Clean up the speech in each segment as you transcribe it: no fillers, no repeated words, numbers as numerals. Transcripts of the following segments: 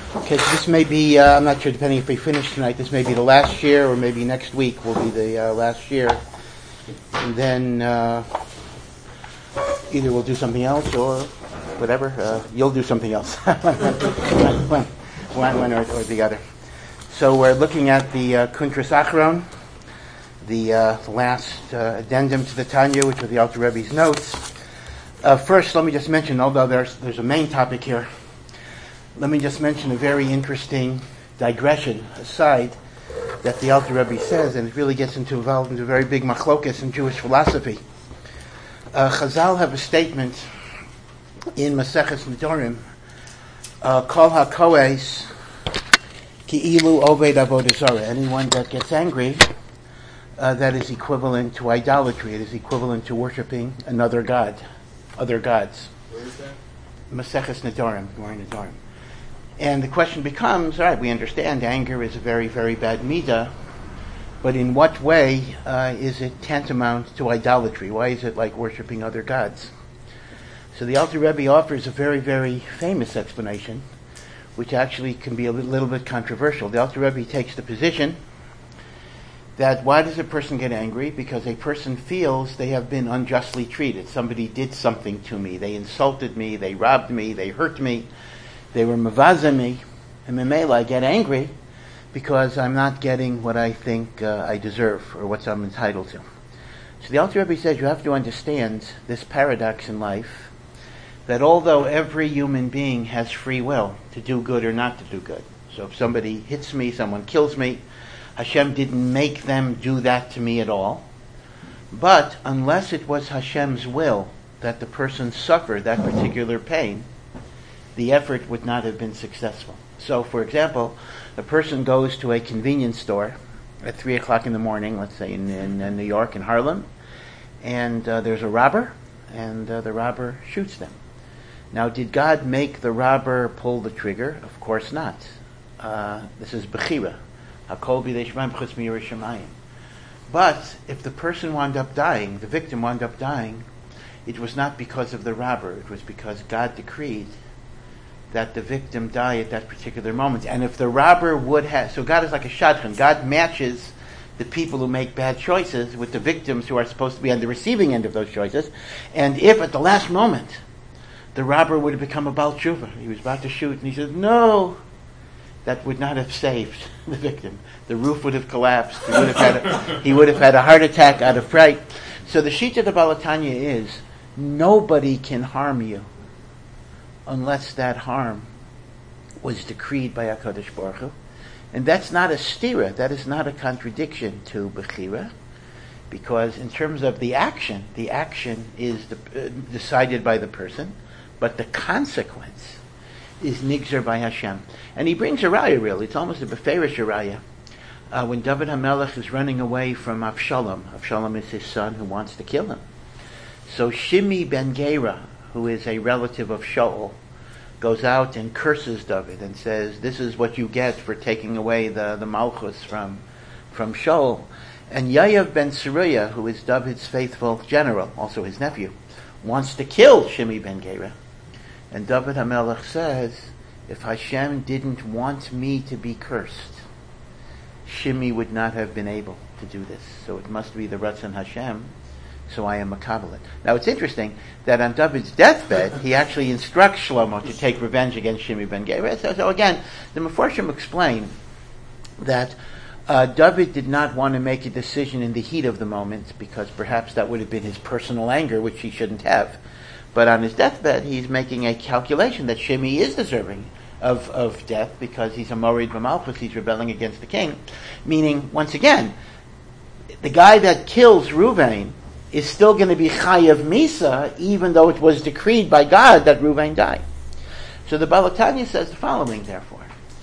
Okay, so this may be, I'm not sure, depending if we finish tonight, this may be the last year, or maybe next week will be the last year. And then either we'll do something else or whatever. You'll do something else. one or the other. So we're looking at the Kuntras Achron, the last addendum to the Tanya, which are the Alter Rebbe's notes. First, let me just mention, although there's a main topic here, let me just mention a very interesting digression aside that the Alter Rebbe says, and it really gets involved into a very big machlokas in Jewish philosophy. Chazal have a statement in Maseches Nedarim, Kol HaKoes Ki'ilu Oved Avodah Zarah. Anyone that gets angry, that is equivalent to idolatry. It is equivalent to worshiping another god, other gods. Where is that? Maseches Nedarim, Gemara Nedarim. And the question becomes, all right, we understand anger is a very, very bad midah, but in what way is it tantamount to idolatry? Why is it like worshiping other gods? So the Alter Rebbe offers a very, very famous explanation, which actually can be a little bit controversial. The Alter Rebbe takes the position that why does a person get angry? Because a person feels they have been unjustly treated. Somebody did something to me. They insulted me. They robbed me. They hurt me. They were mavazah me. And memela, I get angry because I'm not getting what I think I deserve or what I'm entitled to. So the Alter Rebbe says you have to understand this paradox in life, that although every human being has free will to do good or not to do good. So if somebody hits me, someone kills me, Hashem didn't make them do that to me at all. But unless it was Hashem's will that the person suffer that particular pain, the effort would not have been successful. So, for example, a person goes to a convenience store at 3 o'clock in the morning, let's say in New York, in Harlem, and there's a robber, and the robber shoots them. Now, did God make the robber pull the trigger? Of course not. This is Bechira. Hakol b'yedei Shemayim chutz miYirei Shemayim. But if the person wound up dying, the victim wound up dying, it was not because of the robber. It was because God decreed that the victim die at that particular moment. And if the robber would have... So God is like a shadchan. God matches the people who make bad choices with the victims who are supposed to be on the receiving end of those choices. And if at the last moment the robber would have become a Baal Tshuva, he was about to shoot, and he says, no, that would not have saved the victim. The roof would have collapsed. He would have had a heart attack out of fright. So the Shita of Baal HaTanya is, nobody can harm you unless that harm was decreed by HaKadosh Baruch Hu. And that's not a stira, that is not a contradiction to Bechira, because in terms of the action is decided by the person, but the consequence is nigzer by Hashem. And he brings a raya really, it's almost a beferish raya. When David HaMelech is running away from Avshalom is his son who wants to kill him. So Shimi ben Gera, who is a relative of Shaul, goes out and curses David and says, this is what you get for taking away the Malchus from Shaul. And Yayav ben Seruya, who is David's faithful general, also his nephew, wants to kill Shimi ben Gera. And David HaMelech says, if Hashem didn't want me to be cursed, Shimi would not have been able to do this. So it must be the Ratzon Hashem, so I am makabelet. Now it's interesting that on David's deathbed, he actually instructs Shlomo to take revenge against Shimi ben Gera. So again, the Mefarshim explain that David did not want to make a decision in the heat of the moment, because perhaps that would have been his personal anger, which he shouldn't have. But on his deathbed, he's making a calculation that Shimi is deserving of death, because he's a Morid B'Malchus, he's rebelling against the king. Meaning, once again, the guy that kills Ruvain is still going to be Chayav Misa, even though it was decreed by God that Ruvain die. So the Baal HaTanya says the following, therefore.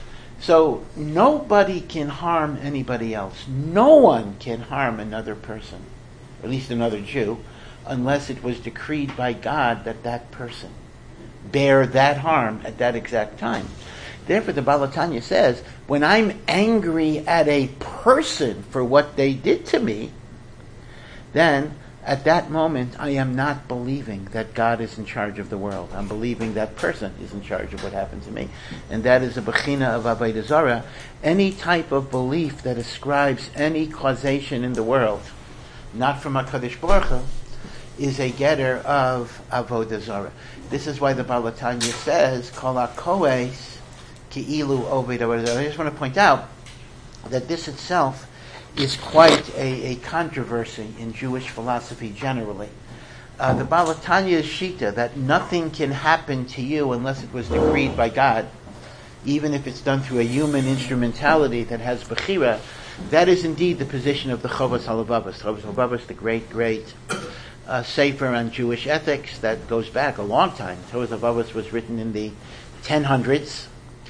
So nobody can harm anybody else. No one can harm another person, or at least another Jew, unless it was decreed by God that that person bear that harm at that exact time. Therefore, the Baal HaTanya says, when I'm angry at a person for what they did to me, then at that moment I am not believing that God is in charge of the world. I'm believing that person is in charge of what happened to me. And that is a bechina of Avodah Zarah. Any type of belief that ascribes any causation in the world, not from HaKadosh Baruch Hu, is a getter of Avodah Zarah. This is why the Baal HaTanya says, Kol HaKoes Ki'ilu Oved Avodah Zarah. I just want to point out that this itself is quite a controversy in Jewish philosophy generally. The Baal HaTanya's shita that nothing can happen to you unless it was decreed by God, even if it's done through a human instrumentality that has bechira, that is indeed the position of the Chovos HaLevavos. Chovos HaLevavos, the great sefer on Jewish ethics that goes back a long time. Chovos HaLevavos was written in the 1000s.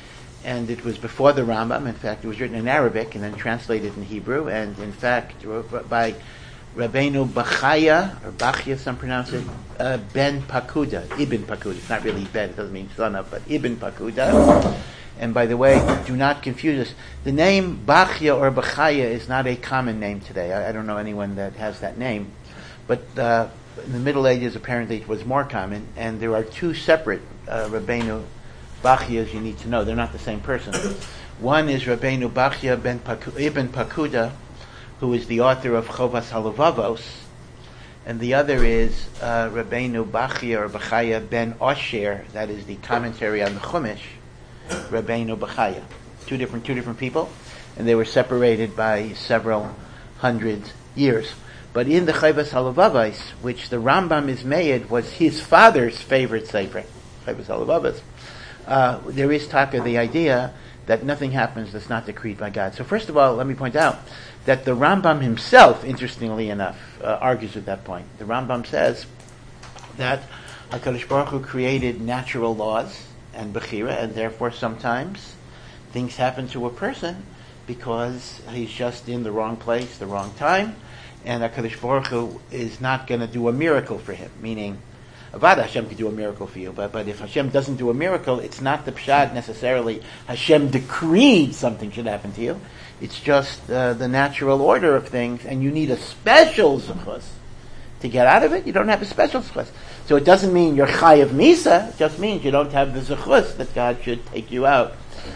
And it was before the Rambam. In fact, it was written in Arabic and then translated in Hebrew. And in fact, by Rabbeinu Bachaya, or Bachya, some pronounce it, Ben Pakuda, Ibn Pakuda. It's not really Ben, it doesn't mean son of, but Ibn Pakuda. And by the way, do not confuse us. The name Bachya or Bachaya is not a common name today. I don't know anyone that has that name. But in the Middle Ages, apparently it was more common. And there are two separate Rabbeinu Bachya, you need to know, they're not the same person. One is Rabbeinu Bachya Ibn Pakuda, who is the author of Chovos HaLevavos, and the other is Rabbeinu Bachya or Bachaya ben Osher, that is the commentary on the Chumash, Rabbeinu Bachaya. Two different people, and they were separated by several hundred years. But in the Chovos HaLevavos, which the Rambam is made, was his father's favorite sefer, Chovos HaLevavos. There is talk of the idea that nothing happens that's not decreed by God. So first of all, let me point out that the Rambam himself, interestingly enough, argues with that point. The Rambam says that HaKadosh Baruch Hu created natural laws and bechira, and therefore sometimes things happen to a person because he's just in the wrong place, the wrong time, and HaKadosh Baruch Hu is not going to do a miracle for him, meaning Avad Hashem could do a miracle for you, but if Hashem doesn't do a miracle, it's not the pshad necessarily Hashem decreed something should happen to you. It's just the natural order of things, and you need a special zechus to get out of it. You don't have a special zechus. So it doesn't mean you're chayav misa, it just means you don't have the zechus that God should take you out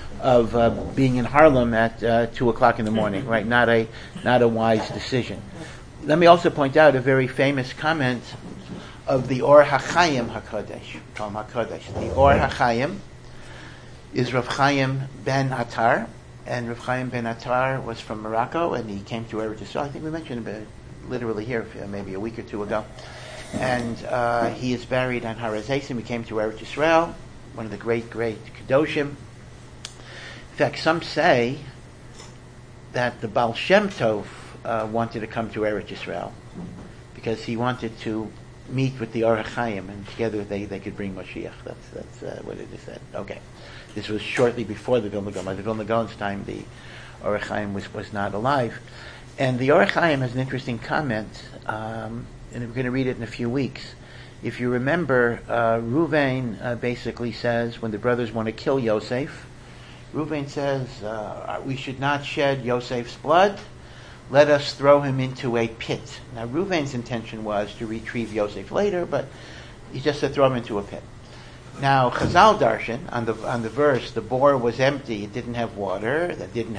of being in Harlem at 2 o'clock in the morning, right? Not a wise decision. Let me also point out a very famous comment of the Or HaChaim HaKadosh, called HaKadosh. The Or HaChaim is Rav Chaim ben Attar, and Rav Chaim ben Attar was from Morocco, and he came to Eretz Yisrael. I think we mentioned it literally here maybe a week or two ago. And he is buried on Har HaZeisim. He came to Eretz Yisrael, one of the great Kedoshim. In fact, some say that the Baal Shem Tov wanted to come to Eretz Yisrael because he wanted to meet with the Or HaChaim, and together they could bring Mashiach. That's what it is said. Okay. This was shortly before the Vilna Gaon. By the Vilna Gaon's time, the Or HaChaim was not alive. And the Or HaChaim has an interesting comment, and we're going to read it in a few weeks. If you remember, Ruvain basically says, when the brothers want to kill Yosef, Ruvain says, we should not shed Yosef's blood. Let us throw him into a pit. Now, Ruvain's intention was to retrieve Yosef later, but he just said throw him into a pit. Now, Chazal Darshan, on the verse, the bore was empty, it didn't have water,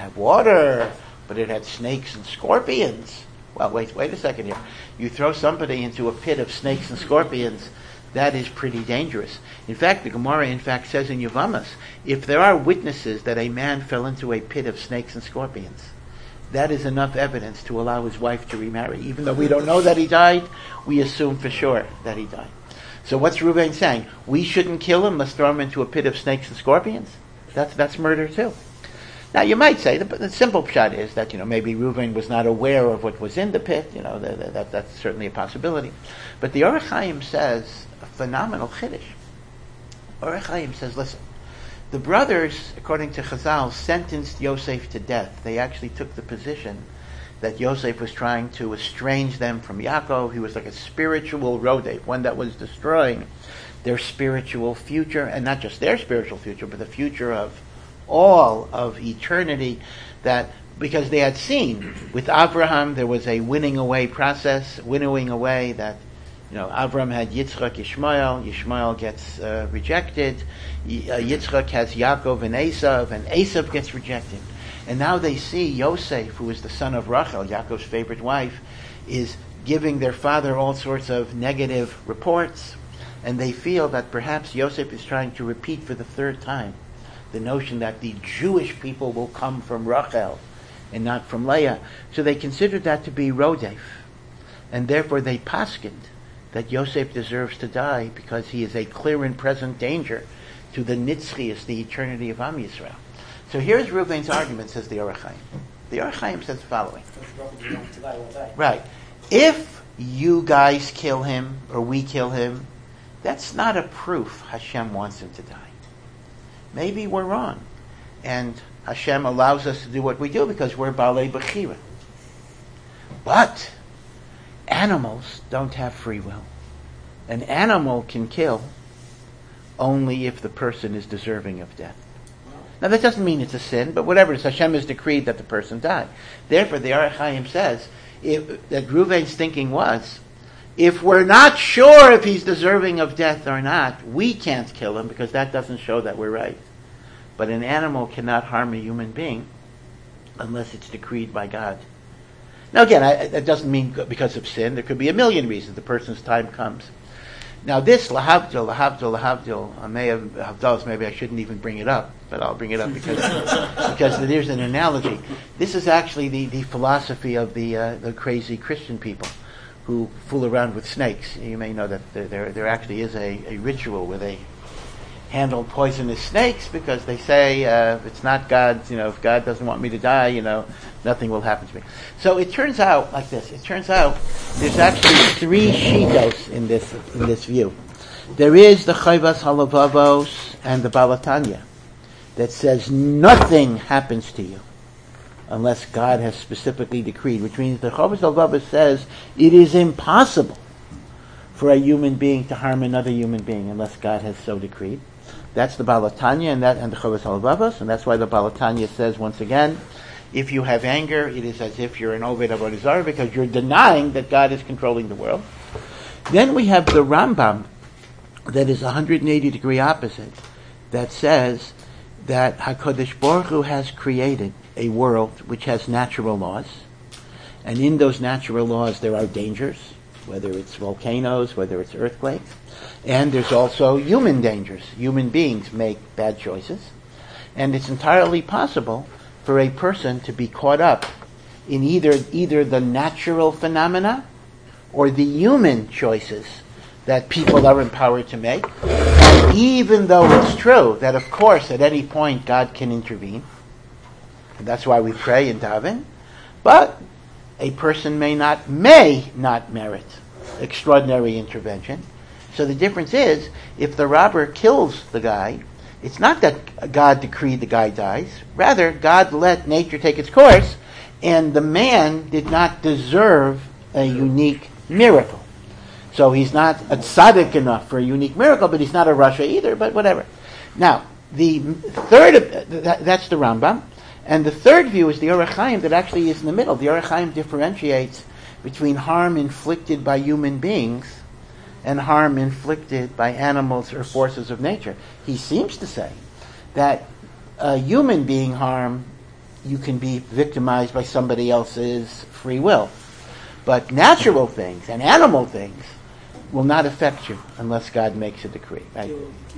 but it had snakes and scorpions. Well, wait a second here. You throw somebody into a pit of snakes and scorpions, that is pretty dangerous. In fact, the Gemara, says in Yevamos, if there are witnesses that a man fell into a pit of snakes and scorpions, that is enough evidence to allow his wife to remarry. Even though we don't know that he died, we assume for sure that he died. So what's Reuven saying? We shouldn't kill him, let's throw him into a pit of snakes and scorpions? That's murder too. Now you might say, the simple pshat is that, maybe Reuven was not aware of what was in the pit, that's certainly a possibility. But the Or HaChaim says a phenomenal chiddush. Or HaChaim says, listen, the brothers, according to Chazal, sentenced Yosef to death. They actually took the position that Yosef was trying to estrange them from Yaakov. He was like a spiritual rodef, one that was destroying their spiritual future, and not just their spiritual future, but the future of all of eternity, that because they had seen with Avraham there was a winnowing away that, Avraham had Yitzchak, Yishmael gets rejected, Yitzchak has Yaakov and Esav gets rejected. And now they see Yosef, who is the son of Rachel, Yaakov's favorite wife, is giving their father all sorts of negative reports, and they feel that perhaps Yosef is trying to repeat for the third time the notion that the Jewish people will come from Rachel and not from Leah. So they considered that to be Rodef, and therefore they paskined that Yosef deserves to die because he is a clear and present danger to the Nitzchias, the eternity of Am Yisrael. So here's Reuven's argument, says the Orach Chaim. The Orach Chaim says the following. Right. If you guys kill him, or we kill him, that's not a proof Hashem wants him to die. Maybe we're wrong. And Hashem allows us to do what we do because we're Balei Bechira. But animals don't have free will. An animal can kill only if the person is deserving of death. Now that doesn't mean it's a sin, but whatever it is, Hashem has decreed that the person die. Therefore, the Orach Chaim says that Reuven's thinking was, if we're not sure if he's deserving of death or not, we can't kill him because that doesn't show that we're right. But an animal cannot harm a human being unless it's decreed by God. Now again, that doesn't mean because of sin. There could be a million reasons the person's time comes. Now this, lahavdil, maybe I shouldn't even bring it up, but I'll bring it up because there's an analogy. This is actually the philosophy of the crazy Christian people who fool around with snakes. You may know that there actually is a ritual where they handle poisonous snakes because they say if it's not God's, if God doesn't want me to die, nothing will happen to me. So it turns out like this. It turns out there's actually three shitos in this view. There is the Chayvas Halavavos and the Balatanya that says nothing happens to you unless God has specifically decreed, which means the Chayvas Halavavos says it is impossible for a human being to harm another human being unless God has so decreed. That's the Balatanya and the Chovos Halavavos, and that's why the Balatanya says once again, if you have anger, it is as if you're an Oved Avodah Zarah because you're denying that God is controlling the world. Then we have the Rambam that is 180-degree opposite, that says that HaKadosh Baruch Hu has created a world which has natural laws, and in those natural laws there are dangers, whether it's volcanoes, whether it's earthquakes, and there's also human dangers. Human beings make bad choices, and it's entirely possible for a person to be caught up in either the natural phenomena or the human choices that people are empowered to make. And even though it's true that, of course, at any point God can intervene, and that's why we pray and daven, but a person may not merit extraordinary intervention. So the difference is, if the robber kills the guy, it's not that God decreed the guy dies. Rather, God let nature take its course, and the man did not deserve a unique miracle. So he's not a tzaddik enough for a unique miracle, but he's not a rasha either, but whatever. Now, the third, that's the Rambam, and the third view is the Orach Chaim that actually is in the middle. The Orach Chaim differentiates between harm inflicted by human beings and harm inflicted by animals or forces of nature. He seems to say that human being harm, you can be victimized by somebody else's free will. But natural things and animal things will not affect you unless God makes a decree. Right?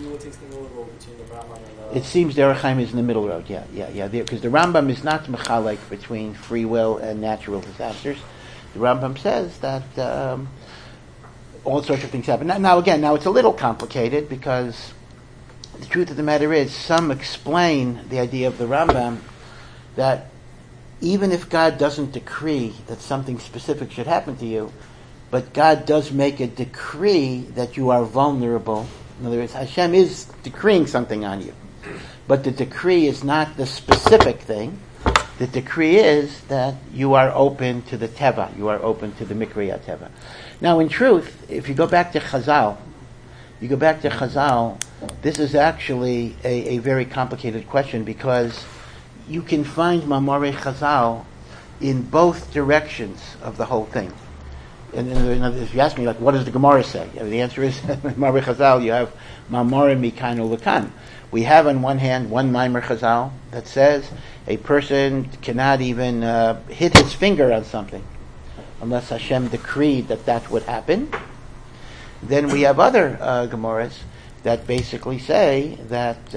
It seems the Orach Chaim is in the middle road, yeah. Because the Rambam is not mechalek between free will and natural disasters. The Rambam says that all sorts of things happen. Now it's a little complicated because the truth of the matter is some explain the idea of the Rambam that even if God doesn't decree that something specific should happen to you, but God does make a decree that you are vulnerable. In other words, Hashem is decreeing something on you. But the decree is not the specific thing. The decree is that you are open to the teva. You are open to the mikri teva. Now, in truth, if you go back to Chazal, this is actually a very complicated question because you can find Mamorei Chazal in both directions of the whole thing. And if you ask me, like, what does the Gemara say? The answer is, Mamorei Chazal, you have Mamorei Mikan U'Lekan. We have on one hand one Maimer Chazal that says a person cannot even hit his finger on something unless Hashem decreed that would happen. Then we have other Gemaras that basically say that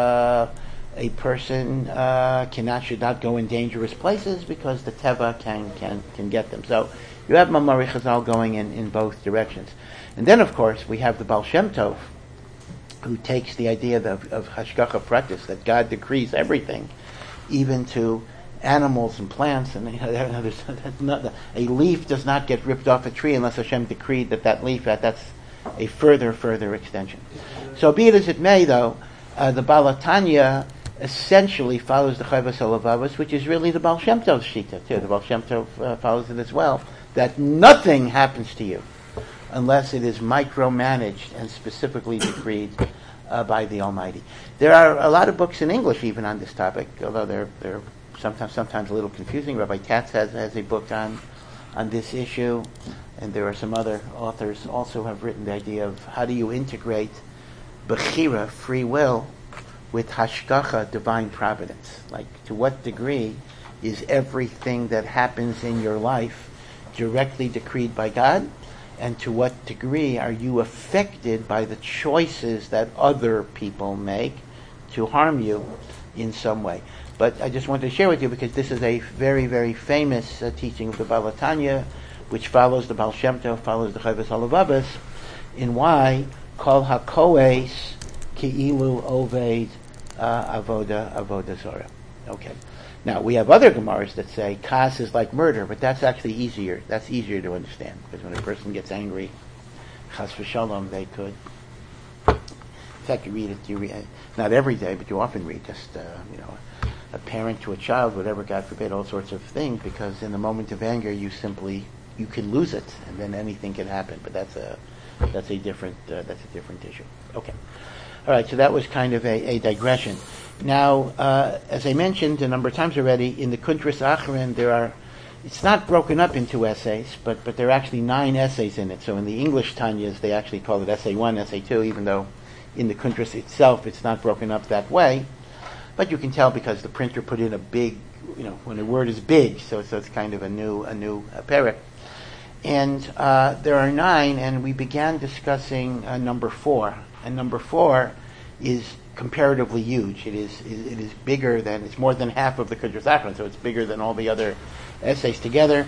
a person should not go in dangerous places because the Teva can get them. So you have Mamorei Chazal going in both directions. And then, of course, we have the Baal Shem Tov, who takes the idea of Hashgacha Pratis, that God decrees everything, even to animals and plants, and a leaf does not get ripped off a tree unless Hashem decreed that leaf, that's a further extension. So be it as it may, though, the Baal Tanya essentially follows the Chovos HaLevavos, which is really the Baal Shem Tov's Shita, too. The Baal Shem Tov follows it as well, that nothing happens to you unless it is micromanaged and specifically decreed by the Almighty. There are a lot of books in English even on this topic, although they're sometimes a little confusing. Rabbi Katz has a book on this issue, and there are some other authors also have written the idea of how do you integrate Bechira, free will, with Hashgacha, divine providence. Like, to what degree is everything that happens in your life directly decreed by God? And to what degree are you affected by the choices that other people make to harm you in some way? But I just wanted to share with you, because this is a very, very famous teaching of the Baal Tanya, which follows the Baal Shem Tov, follows the Chovos HaLevavos, in why Kol HaKoes Ki'ilu Oved Avoda Zorah. Okay. Now, we have other Gemaras that say Kas is like murder, but that's actually easier. That's easier to understand, because when a person gets angry, Chas v'shalom, they could. In fact, you read not every day, but you often read just, a parent to a child, whatever, God forbid, all sorts of things, because in the moment of anger, you can lose it, and then anything can happen. But that's a different issue. Okay. All right, so that was kind of a digression. Now, as I mentioned a number of times already, in the Kuntras Acharon, it's not broken up into essays, but there are actually 9 essays in it. So in the English Tanyas, they actually call it Essay 1, Essay 2, even though in the Kuntras itself, it's not broken up that way. But you can tell because the printer put in a big, when a word is big, so it's kind of a new parak. And there are 9, and we began discussing number 4. And number 4 is comparatively huge. It is bigger than, it's more than half of the Kuntras Acharon, so it's bigger than all the other essays together.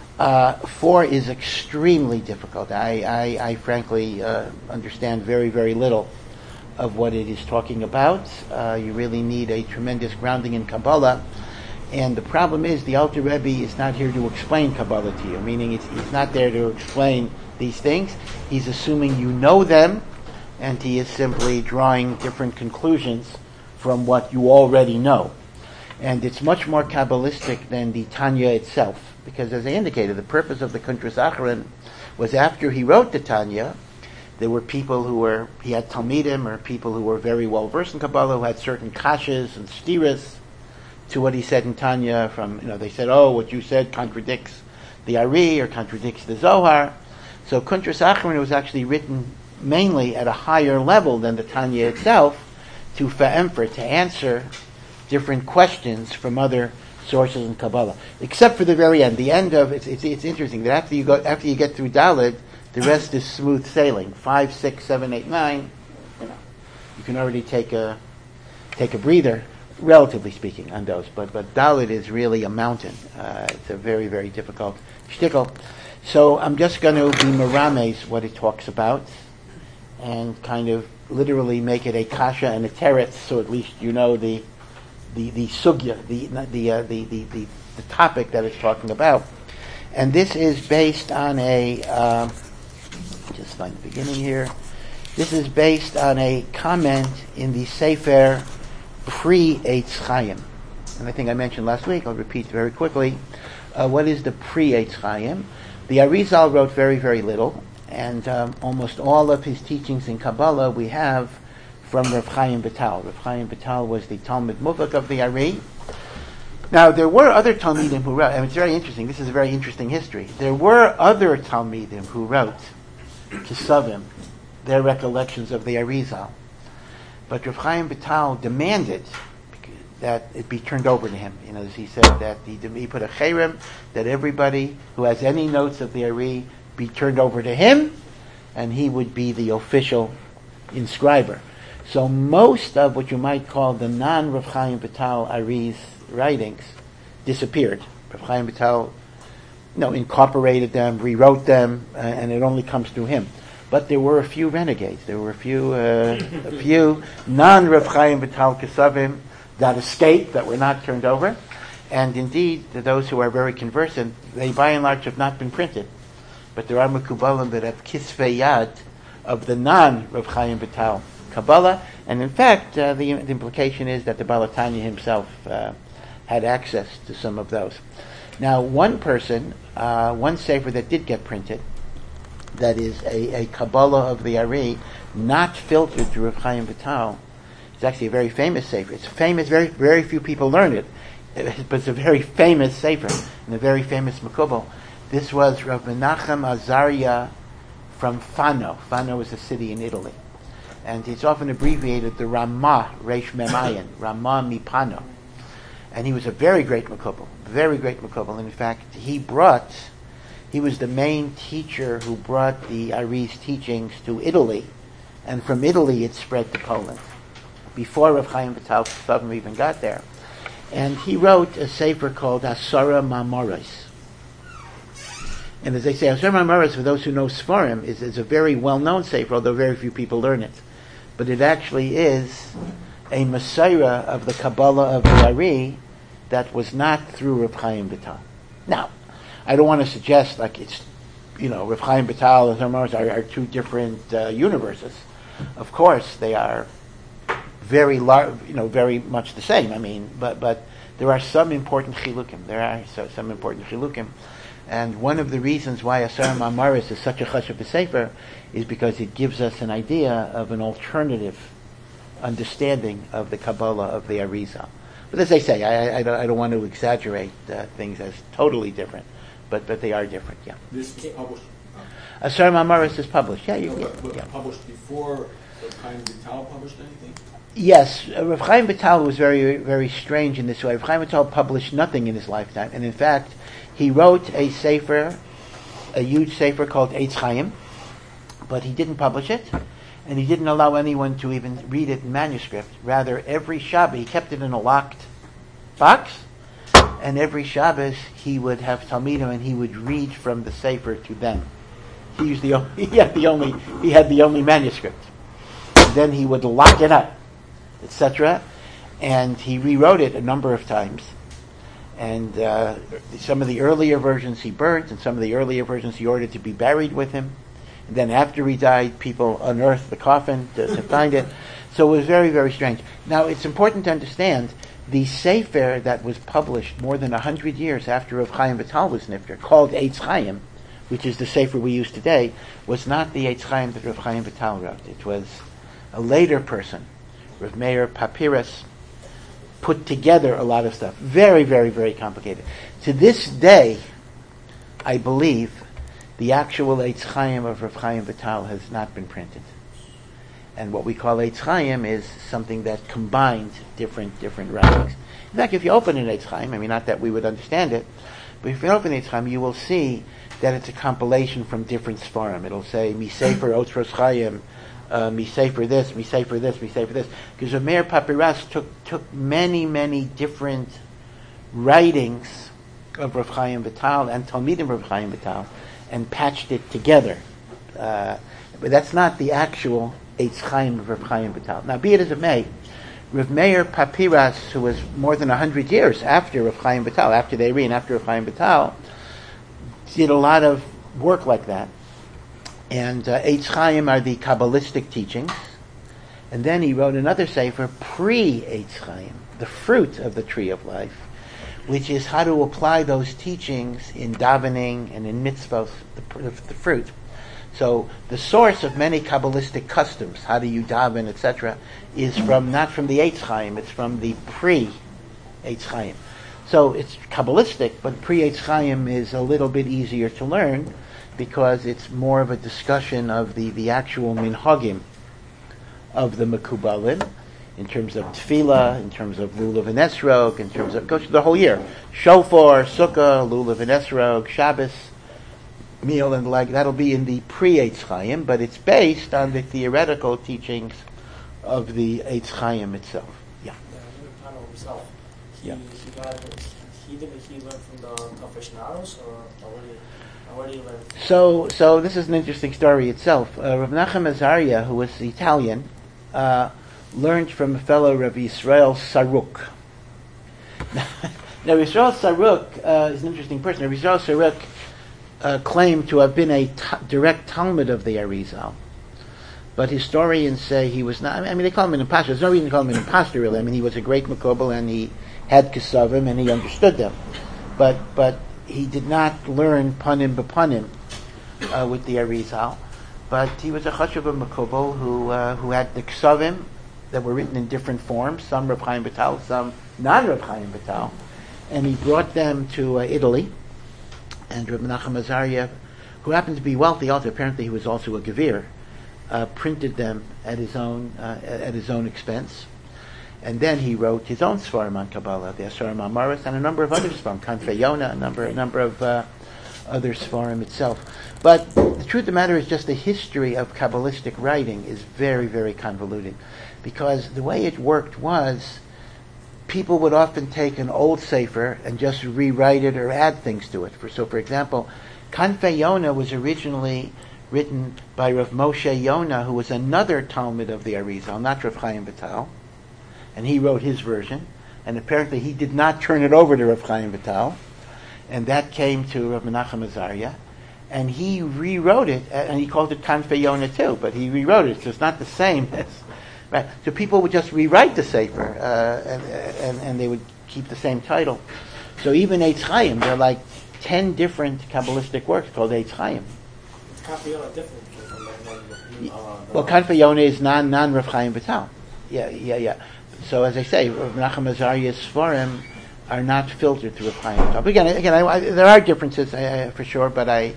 4 is extremely difficult. I frankly understand very, very little of what it is talking about. You really need a tremendous grounding in Kabbalah. And the problem is, the Alter Rebbe is not here to explain Kabbalah to you, meaning he's not there to explain these things. He's assuming you know them, and he is simply drawing different conclusions from what you already know. And it's much more Kabbalistic than the Tanya itself, because as I indicated, the purpose of the Kuntras Acharon was after he wrote the Tanya, there were people he had Talmidim, or people who were very well versed in Kabbalah, who had certain kashas and stiras to what he said in Tanya. They said, what you said contradicts the Ari, or contradicts the Zohar. So Kuntras Acharon was actually written mainly at a higher level than the Tanya itself, to answer different questions from other sources in Kabbalah. Except for the very end. The end of it's interesting that after you get through Daled, the rest is smooth sailing. 5, 6, 7, 8, 9. You can already take a breather, relatively speaking, on those. But Daled is really a mountain. It's a very, very difficult shtickle. So I'm just going to be merames what it talks about, and kind of literally make it a kasha and a teretz, so at least you know the sugya, the topic that it's talking about. And this is based on just find the beginning here. This is based on a comment in the Sefer Pre-Eitz Chaim. And I think I mentioned last week, I'll repeat very quickly. What is the Pre-Eitz Chaim? The Arizal wrote very, very little. And almost all of his teachings in Kabbalah we have from Rav Chaim Vital. Rav Chaim Vital was the Talmud Muvak of the Ari, Now, there were other Talmidim who wrote, and it's very interesting, this is a very interesting history. There were other Talmidim who wrote Kesavim, their recollections of the Arizal. But Rav Chaim Vital demanded that it be turned over to him. As he said that he put a cherem, that everybody who has any notes of the Ari be turned over to him, and he would be the official inscriber. So most of what you might call the non-Rav Chaim Vital Ari's writings disappeared. Rav Chaim Vital, incorporated them, rewrote them, and it only comes through him. But there were a few renegades. There were a few non-Rav Chaim Vital Kesavim that escaped, that were not turned over. And indeed, those who are very conversant, they by and large have not been printed. But there are Mekubalim that have Kisvei Yad of the non-Rav Chaim Vital Kabbalah. And in fact, the implication is that the Baal HaTanya himself had access to some of those. Now, one sefer that did get printed, that is a Kabbalah of the Ari, not filtered through Rav Chaim Vital. It's actually a very famous sefer. It's famous, very, very few people learn it, but it's a very famous sefer, and a very famous Mekubal. This was Rav Menachem Azaria from Fano. Fano is a city in Italy. And it's often abbreviated the Ramah, Reish Memayan, Ramah Mipano. And he was a very great Mekubal, very great Mekubal. In fact, he was the main teacher who brought the Ari's teachings to Italy, and from Italy it spread to Poland, before Rav Chaim Vital Kesavim even got there. And he wrote a sefer called Asara Mamoros. And as they say, Asara Mamoros, for those who know Sfarim, is a very well-known sefer, although very few people learn it. But it actually is a Messiah of the Kabbalah of the Ari that was not through Rav Chaim Vital. Now, I don't want to suggest like it's, Rav Chaim Vital and Asara Mamoros are two different universes. Of course, they are very large, very much the same. But there are some important chilukim. Some important chilukim. And one of the reasons why Asara Mamoros is such a chashuv sefer is because it gives us an idea of an alternative understanding of the Kabbalah of the Arizal. But as I say, I don't want to exaggerate things as totally different, but they are different. Yeah. This came published. Asara Mamoros is published. Yeah, published before Rav Chaim Vital published anything. Yes, Rav Chaim Vital was very, very strange in this way. Rav Chaim Vital published nothing in his lifetime, and in fact, he wrote a sefer, a huge sefer called Eitz Chaim, but he didn't publish it, and he didn't allow anyone to even read it in manuscript. Rather, every Shabbat, he kept it in a locked box, and every Shabbos he would have Talmidim, and he would read from the sefer to them. He had the only manuscript. And then he would lock it up, etc. And he rewrote it a number of times. And some of the earlier versions he burnt, and some of the earlier versions he ordered to be buried with him. And then after he died, people unearthed the coffin to find it. So it was very, very strange. Now, it's important to understand, the sefer that was published more than 100 years after Rav Chaim Vital was nifter, called Eitz Chaim, which is the sefer we use today, was not the Eitz Chaim that Rav Chaim Vital wrote. It was a later person, Rav Meir Papiras, put together a lot of stuff. Very, very, very complicated. To this day, I believe the actual Eitz Chaim of Rav Chaim Vital has not been printed. And what we call Eitz Chaim is something that combines different writings. In fact, if you open an Eitz Chaim, not that we would understand it, but if you open Eitz Chaim, you will see that it's a compilation from different Sfarim. It'll say, Misefer Otros Chaim, Misefer this, Misefer this, Misefer this. Because Rav Meir Papiras took many, many different writings of Rav Chaim Vital and Talmidim Rav Chaim Vital and patched it together. But that's not the actual Eitz Chaim of Rav Chaim Vital. Now, be it as it may, Rav Meir Papiras, who was more than 100 years after Rav Chaim Vital, after the Ari and after Rav Chaim Vital, did a lot of work like that. And Eitz Chaim are the Kabbalistic teachings. And then he wrote another sefer, pre-Eitz Chaim, the fruit of the tree of life, which is how to apply those teachings in davening and in mitzvot, the fruit. So the source of many Kabbalistic customs, how do you daven, etc., is not from the Eitz Chaim, it's from the pre-Eitz Chaim. So it's Kabbalistic, but Pri Eitz Chaim is a little bit easier to learn because it's more of a discussion of the actual minhagim of the Mekubalim, in terms of tefillah, in terms of lulav and esrog, in terms of goes through the whole year. Shofar, sukkah, lulav and esrog, Shabbos, meal and like that'll be in the pre-Eitz Chaim, but it's based on the theoretical teachings of the Eitz Chaim itself. Yeah. The panel himself. He learned from the aficionados, or where did he learn? So this is an interesting story itself. Rav Nachum Azaria, who was Italian, learned from a fellow Rav Yisrael Saruk. Now, Yisrael Saruk is an interesting person. Rav Yisrael Saruk claimed to have been a direct Talmud of the Arizal, but historians say he was not. I mean, they call him an impostor. There's no reason to call him an impostor, really. I mean, he was a great Mekubal, and he had Kesavim, and he understood them. But he did not learn Panim B'Panim with the Arizal. But he was a Chashuv Mekubal who had the Kesavim that were written in different forms, some Reb Chaim Vital, some non-Reb Chaim Vital, and he brought them to Italy. And Reb Menachem Azaria, who happened to be wealthy also, apparently he was also a Gevir, printed them at his own expense. And then he wrote his own Svarim on Kabbalah, the Asar Mamaris, and a number of other Svarim, Kanfei Yonah, a number of other Svarim itself. But the truth of the matter is just the history of Kabbalistic writing is very, very convoluted. Because the way it worked was, people would often take an old Sefer and just rewrite it or add things to it. For example, Kanfei Yonah was originally written by Rav Moshe Yonah, who was another Talmud of the Arizal, not Rav Chaim Vital, and he wrote his version. And apparently he did not turn it over to Rav Chaim Vital, and that came to Rav Menachem Azaria, and he rewrote it, and he called it Kanfei Yonah too, but he rewrote it, so it's not the same as... Right. So people would just rewrite the Sefer, and they would keep the same title. So even Eitz Chaim, there are like 10 different Kabbalistic works called Eitz Chaim. Kanfei Yonah different from well, Kanfei Yonah is non-Rav Chaim Vital. Yeah. So as I say, Rav Menachem Azaria's Svarim are not filtered through Rav Chaim Vital. But again, there are differences for sure, but I'm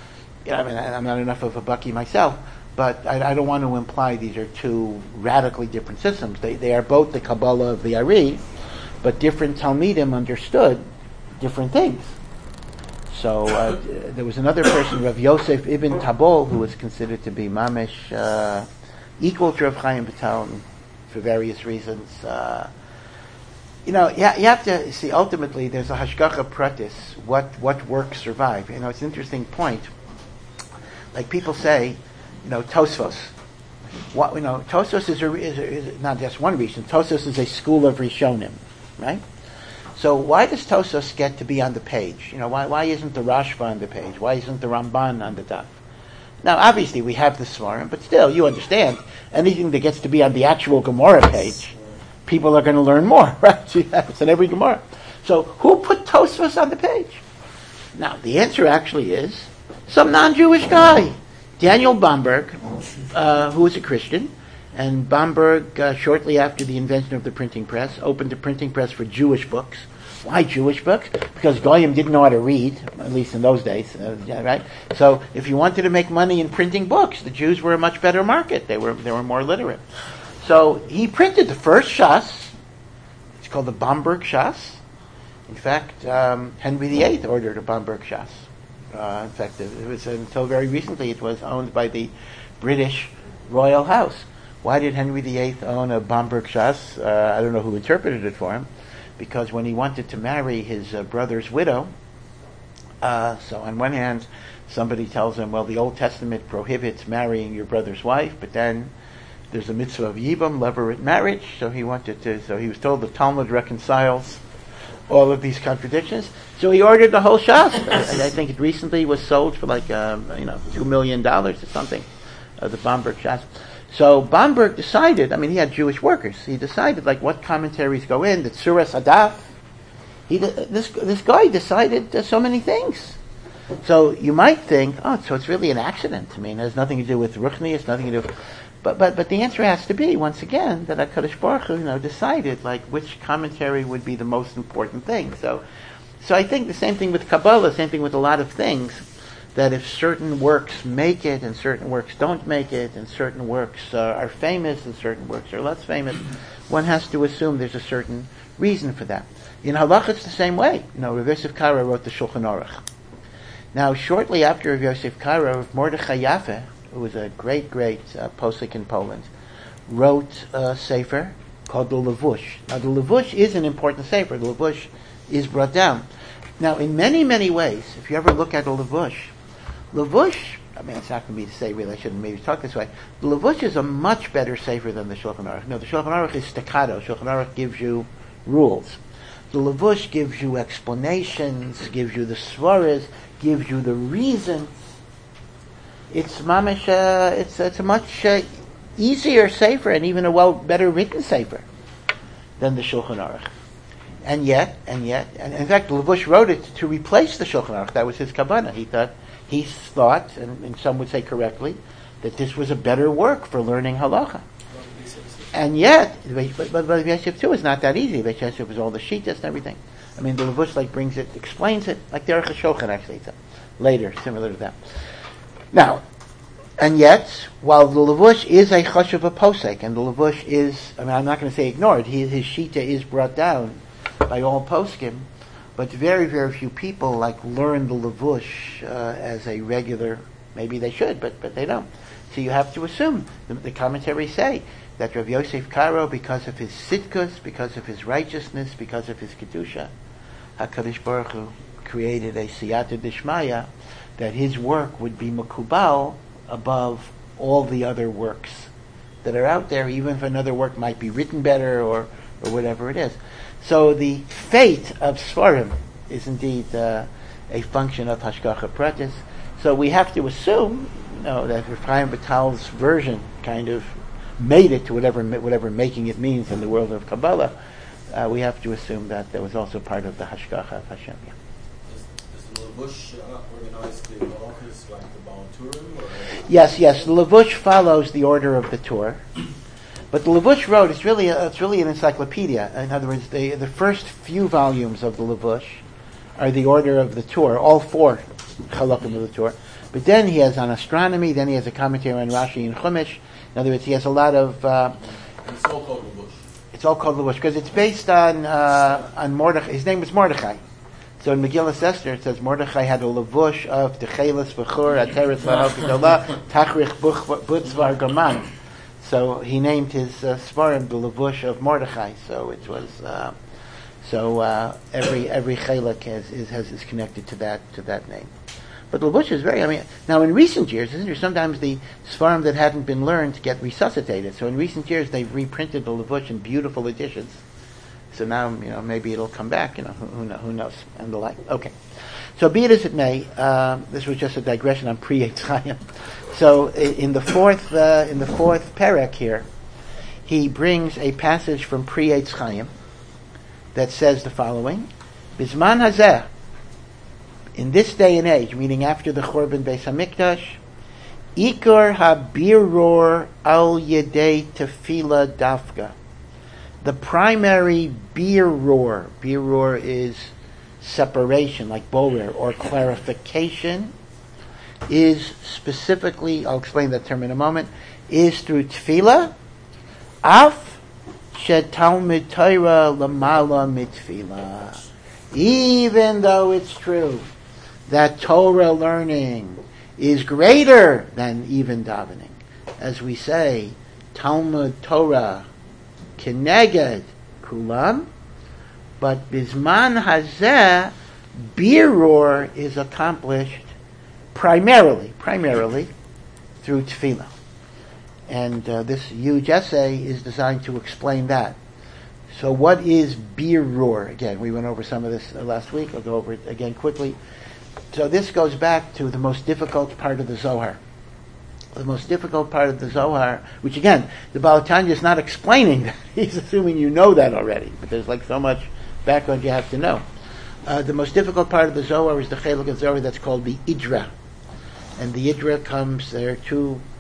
not enough of a bucky myself. But I don't want to imply these are two radically different systems. They are both the Kabbalah of the Ari, but different Talmidim understood different things. So there was another person, Rav Yosef Ibn Tabol, who was considered to be mamish equal to Rav Chaim Vital for various reasons. You have to see, ultimately there's a hashgacha pratis, what works survive. It's an interesting point. Like people say, Tosfos. Tosfos is not just one reason. Tosfos is a school of Rishonim, right? So why does Tosfos get to be on the page? Why isn't the Rashba on the page? Why isn't the Ramban on the daf? Now, obviously, we have the Svarim, but still, you understand, anything that gets to be on the actual Gemara page, people are going to learn more, right? It's in every Gemara. So who put Tosfos on the page? Now, the answer actually is some non-Jewish guy. Daniel Bomberg, who was a Christian, and Bomberg, shortly after the invention of the printing press, opened a printing press for Jewish books. Why Jewish books? Because Goyim didn't know how to read, at least in those days, right? So if you wanted to make money in printing books, the Jews were a much better market. They were more literate. So he printed the first Shas. It's called the Bomberg Shas. In fact, Henry VIII ordered a Bomberg Shas. In fact, it was until very recently it was owned by the British Royal House. Why did Henry VIII own a Bomberg Shas? I don't know who interpreted it for him, because when he wanted to marry his brother's widow, so on one hand, somebody tells him, well, the Old Testament prohibits marrying your brother's wife, but then there's a mitzvah of Yibam, levirate marriage, so he was told the Talmud reconciles all of these contradictions. So he ordered the whole Shas. I think it recently was sold for like $2 million or something, the Bomberg Shas. So Bomberg decided, he had Jewish workers. He decided what commentaries go in, the Tzuras Hadaf. This guy decided so many things. So you might think, so it's really an accident. It has nothing to do with Ruchni, it's nothing to do with... But the answer has to be, once again, that HaKadosh Baruch Hu, decided like which commentary would be the most important thing. So I think the same thing with Kabbalah, same thing with a lot of things, that if certain works make it and certain works don't make it, and certain works are famous and certain works are less famous, one has to assume there's a certain reason for that. In Halacha, it's the same way. Rav Yosef Karo wrote the Shulchan Aruch. Now, shortly after Rav Yosef Karo, Rav Mordechai Yaffe, who was a great posek in Poland, wrote a sefer called the Levush. Now, the Levush is an important sefer. The Levush is brought down. Now, in many, many ways, if you ever look at a Levush, it's not going to be to say, really, I shouldn't maybe talk this way. The Levush is a much better sefer than the Shulchan Aruch. No, the Shulchan Aruch is staccato. Shulchan Aruch gives you rules. The Levush gives you explanations, gives you the svaras, gives you the reasons. It's mamish. It's a much easier sefer and even a better written sefer than the Shulchan Aruch. And yet, in fact, the Levush wrote it to replace the Shulchan Aruch. That was his kavanah. He thought, and some would say correctly, that this was a better work for learning halacha. And yet, but Yosef too is not that easy. Yosef was all the shitas and everything. The Levush explains it like Derech HaShulchan actually. It's later, similar to that. Now, and yet, while the Levush is a chashuv a posek, and the Levush is, I'm not going to say ignored, his shita is brought down by all poskim, but very, very few people learn the Levush as a regular. Maybe they should, but they don't. So you have to assume the commentaries say that Rav Yosef Karo, because of his sitkus, because of his righteousness, because of his kedusha, HaKadosh Baruch Hu created a siyata d'shmaya that his work would be makubal above all the other works that are out there, even if another work might be written better or whatever it is. So the fate of Sfarim is indeed a function of Hashgacha Pratis. So we have to assume that Rav Chaim Vital's version kind of made it to whatever making it means in the world of Kabbalah. We have to assume that was also part of the Hashgacha of Hashem. Yeah. Does the Levush organize the halachas like the Baal Turim? Yes. The Levush follows the order of the Torah. But the Levush wrote, it's really an encyclopedia. In other words, the first few volumes of the Levush are the order of the Torah, all four halakim of the Torah. But then he has on astronomy, then he has a commentary on Rashi and Chumash. In other words, he has a lot of... it's all called Levush. It's all called Levush, because it's based on Mordechai. His name was Mordechai. So in Megillah Esther, it says Mordechai had a Levush of Techeles V'chur, Ateres V'Hal Tachrich Butzvar Gaman. So he named his Svarim the Levush of Mordechai. So it was every chelak is connected to that name. But the Levush is now in recent years, isn't there sometimes the Svarim that hadn't been learned get resuscitated? So in recent years they've reprinted the Levush in beautiful editions. So now maybe it'll come back. Who knows and the like. Okay. So be it as it may, this was just a digression on Pri Eitz Chaim. So in the fourth perek here, he brings a passage from Pri Eitz Chaim that says the following: Bizman hazeh, in this day and age, meaning after the Churban Beis Hamikdash, Ikar habiror al yedei tefila dafka. The primary biror is separation, like borer, or clarification, is specifically, I'll explain that term in a moment, is through tefillah, af shet talmid Torah lamala mitfillah. Even though it's true that Torah learning is greater than even davening, as we say, Talmud Torah keneged kulam, but bisman hazeh, biror is accomplished primarily through tefillah. And this huge essay is designed to explain that. So what is biror? Again, we went over some of this last week. I'll go over it again quickly. So this goes back to the most difficult part of the Zohar. The most difficult part of the Zohar, which again, the Baal Tanya is not explaining that. He's assuming you know that already. But there's so much background you have to know. The most difficult part of the Zohar is the Chelek of Zohar that's called the Idra. And the Idra there are two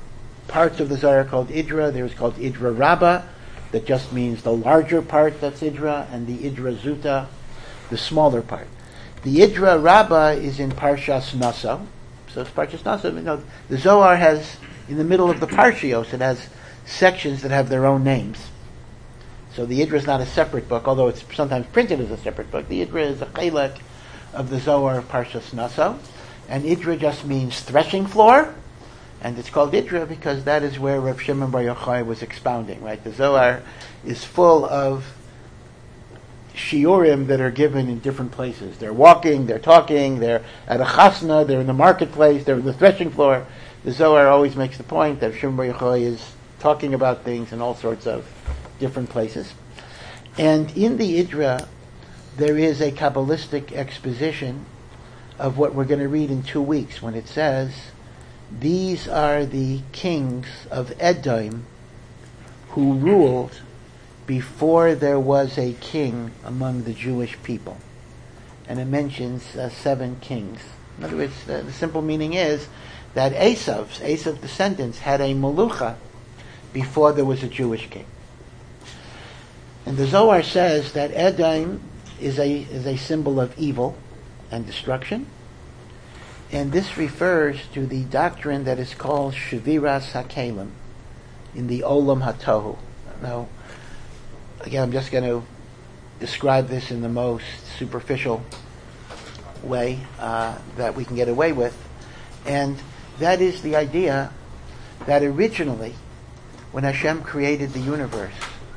parts of the Zohar called Idra. There's called Idra Rabbah, that just means the larger part, that's Idra, and the Idra Zuta, the smaller part. The Idra Rabbah is in Parshas Naso. So it's Parshas Naso. The Zohar has, in the middle of the Parshios, it has sections that have their own names. So the Idra is not a separate book, although it's sometimes printed as a separate book. The Idra is a chelek of the Zohar of Parshas Naso. And Idra just means threshing floor. And it's called Idra because that is where Rav Shimon Bar Yochai was expounding, right? The Zohar is full of shiurim that are given in different places. They're walking, they're talking, they're at a chasna, they're in the marketplace, they're in the threshing floor. The Zohar always makes the point that Rav Shimon Bar Yochai is talking about things in all sorts of different places. And in the Idra, there is a Kabbalistic exposition of what we're going to read in 2 weeks when it says, these are the kings of Edom who ruled before there was a king among the Jewish people. And it mentions 7 kings. In other words, the simple meaning is that Esav's descendants had a Melucha before there was a Jewish king. And the Zohar says that Edom is a symbol of evil and destruction. And this refers to the doctrine that is called Shaviras HaKelim in the Olam HaTohu. Now, again, I'm just going to describe this in the most superficial way that we can get away with. And that is the idea that originally, when Hashem created the universe,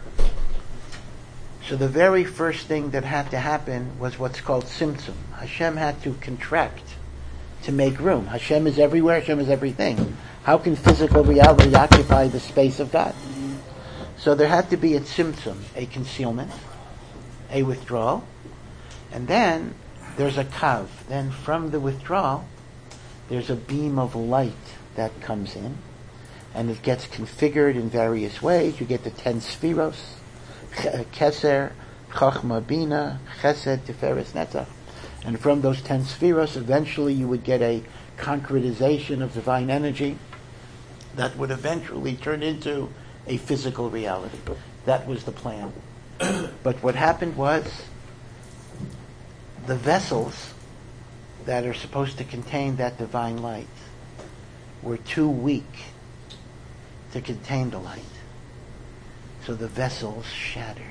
so the very first thing that had to happen was what's called Tzimtzum. Hashem had to contract to make room. Hashem is everywhere, Hashem is everything. How can physical reality occupy the space of God? So there had to be a tzimtzum, a concealment, a withdrawal, and then there's a kav. Then from the withdrawal, there's a beam of light that comes in, and it gets configured in various ways. You get the 10 spheros, Keser, Chachma, Bina, Chesed, Tiferes, Netzach. And from those 10 spheros, eventually you would get a concretization of divine energy that would eventually turn into a physical reality. That was the plan. But what happened was the vessels that are supposed to contain that divine light were too weak to contain the light. So the vessels shattered.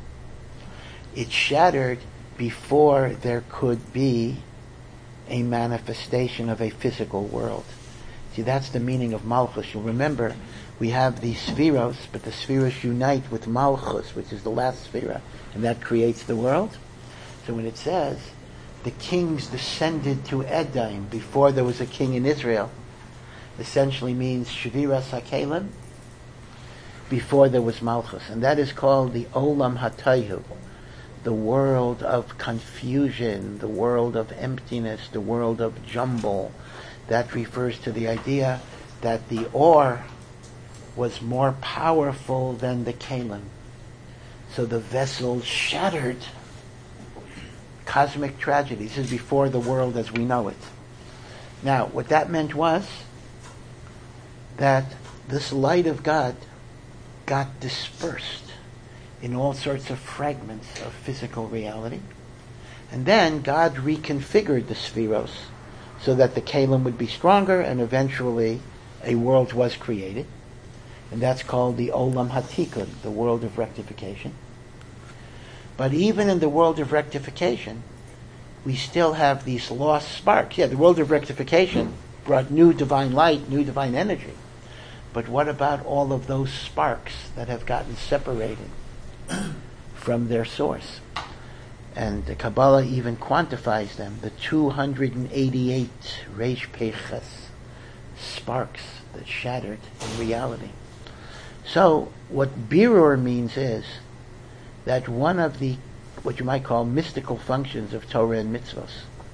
It shattered before there could be a manifestation of a physical world. See, that's the meaning of Malchus. You'll remember, we have these spheros, but the spheros unite with Malchus, which is the last sphera, and that creates the world. So when it says, the kings descended to Edom before there was a king in Israel, essentially means Shaviras HaKelim, before there was Malchus. And that is called the Olam HaTohu, the world of confusion, the world of emptiness, the world of jumble. That refers to the idea that the Or was more powerful than the Kalim. So the vessels shattered. Cosmic tragedy. This is before the world as we know it. Now, what that meant was that this light of God got dispersed in all sorts of fragments of physical reality. And then God reconfigured the spheros so that the Kalim would be stronger, and eventually a world was created. And that's called the Olam HaTikun, the world of rectification. But even in the world of rectification, we still have these lost sparks. Yeah, the world of rectification brought new divine light, new divine energy. But what about all of those sparks that have gotten separated from their source? And the Kabbalah even quantifies them, the 288 Reish Peches sparks that shattered in reality. So what Birur means is that one of the, what you might call mystical functions of Torah and mitzvos,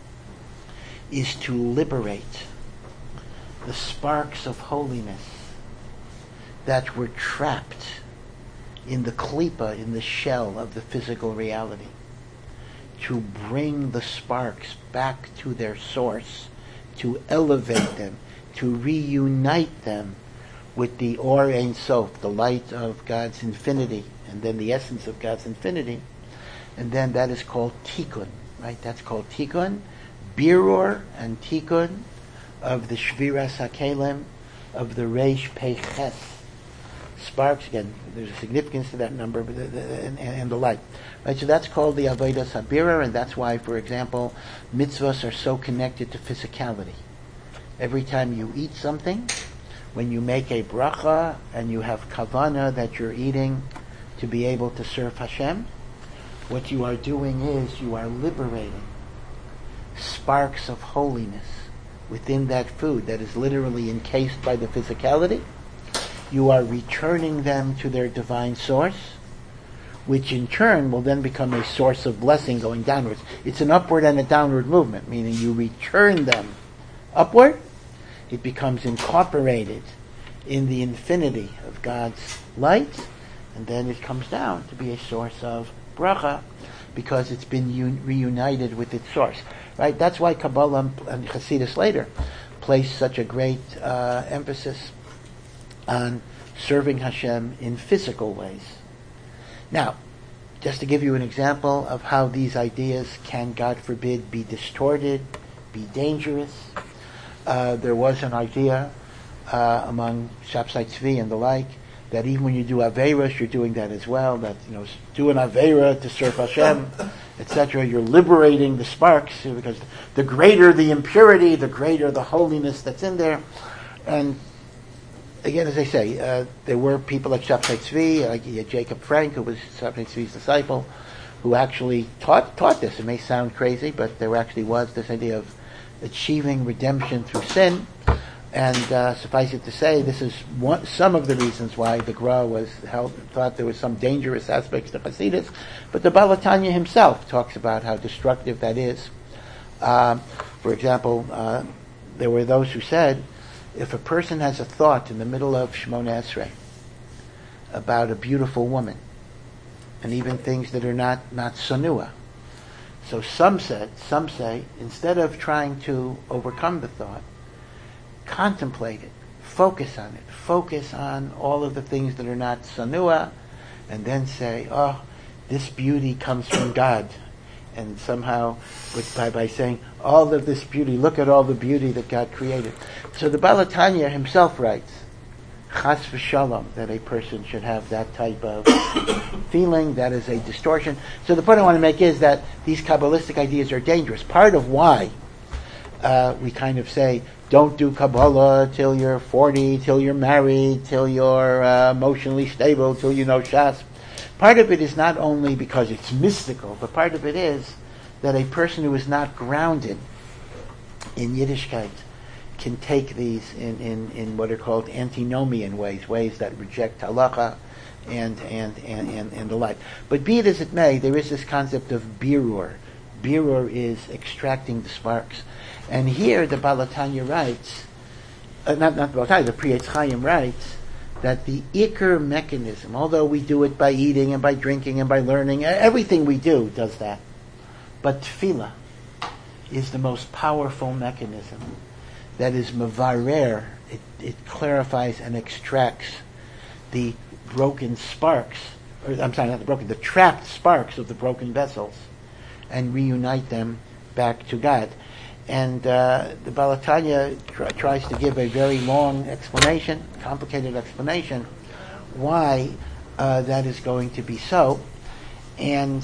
is to liberate the sparks of holiness that were trapped in the klipa, in the shell of the physical reality, to bring the sparks back to their source, to elevate them, to reunite them with the Or Ein Sof, the light of God's infinity, and then the essence of God's infinity, and then that is called Tikkun, right? That's called Tikkun, Birur and Tikkun of the Shviras HaKelim, of the Reish Pei Ches, sparks. Again, there's a significance to that number, and the light. Right, so that's called the Avodas HaBirur, and that's why, for example, mitzvahs are so connected to physicality. Every time you eat something, when you make a bracha and you have kavana that you're eating to be able to serve Hashem, what you are doing is you are liberating sparks of holiness within that food that is literally encased by the physicality. You are returning them to their divine source, which in turn will then become a source of blessing going downwards. It's an upward and a downward movement, meaning you return them upward, it becomes incorporated in the infinity of God's light, and then it comes down to be a source of bracha because it's been reunited with its source. Right? That's why Kabbalah and Hasidus later place such a great emphasis on serving Hashem in physical ways. Now, just to give you an example of how these ideas can, God forbid, be distorted, be dangerous, there was an idea among Shabsai Tzvi and the like that even when you do Aveirah, you're doing that as well, that, do an Aveirah to serve Hashem, etc. You're liberating the sparks, because the greater the impurity, the greater the holiness that's in there. And again, as I say, there were people like Shabtai Tzvi, like Jacob Frank, who was Shabtai Tzvi's disciple, who actually taught this. It may sound crazy, but there actually was this idea of achieving redemption through sin. And suffice it to say, this is some of the reasons why the Gra thought there was some dangerous aspects to Hasidus. But the Baal HaTanya himself talks about how destructive that is. For example, there were those who said, if a person has a thought in the middle of Shemona Esrei about a beautiful woman, and even things that are not sanua, so some say, instead of trying to overcome the thought, contemplate it, focus on it, focus on all of the things that are not sanua, and then say, oh, this beauty comes from God. And somehow, by saying, all of this beauty, look at all the beauty that God created. So the Baal HaTanya himself writes, Chas v'shalom, that a person should have that type of feeling. That is a distortion. So the point I want to make is that these Kabbalistic ideas are dangerous. Part of why we kind of say, don't do Kabbalah till you're 40, till you're married, till you're emotionally stable, till you know Shas. Part of it is not only because it's mystical, but part of it is that a person who is not grounded in Yiddishkeit can take these in what are called antinomian ways that reject halacha and the like. But be it as it may, there is this concept of birur. Birur is extracting the sparks. And here the Baal HaTanya writes, not the Baal HaTanya, the Pri Etz Chaim writes, that the Iker mechanism, although we do it by eating and by drinking and by learning, everything we do does that. But tefillah is the most powerful mechanism that is mevarer. It clarifies and extracts the broken sparks, the trapped sparks of the broken vessels, and reunite them back to God. And the Baal HaTanya tries to give a very long explanation, complicated explanation, why that is going to be so. And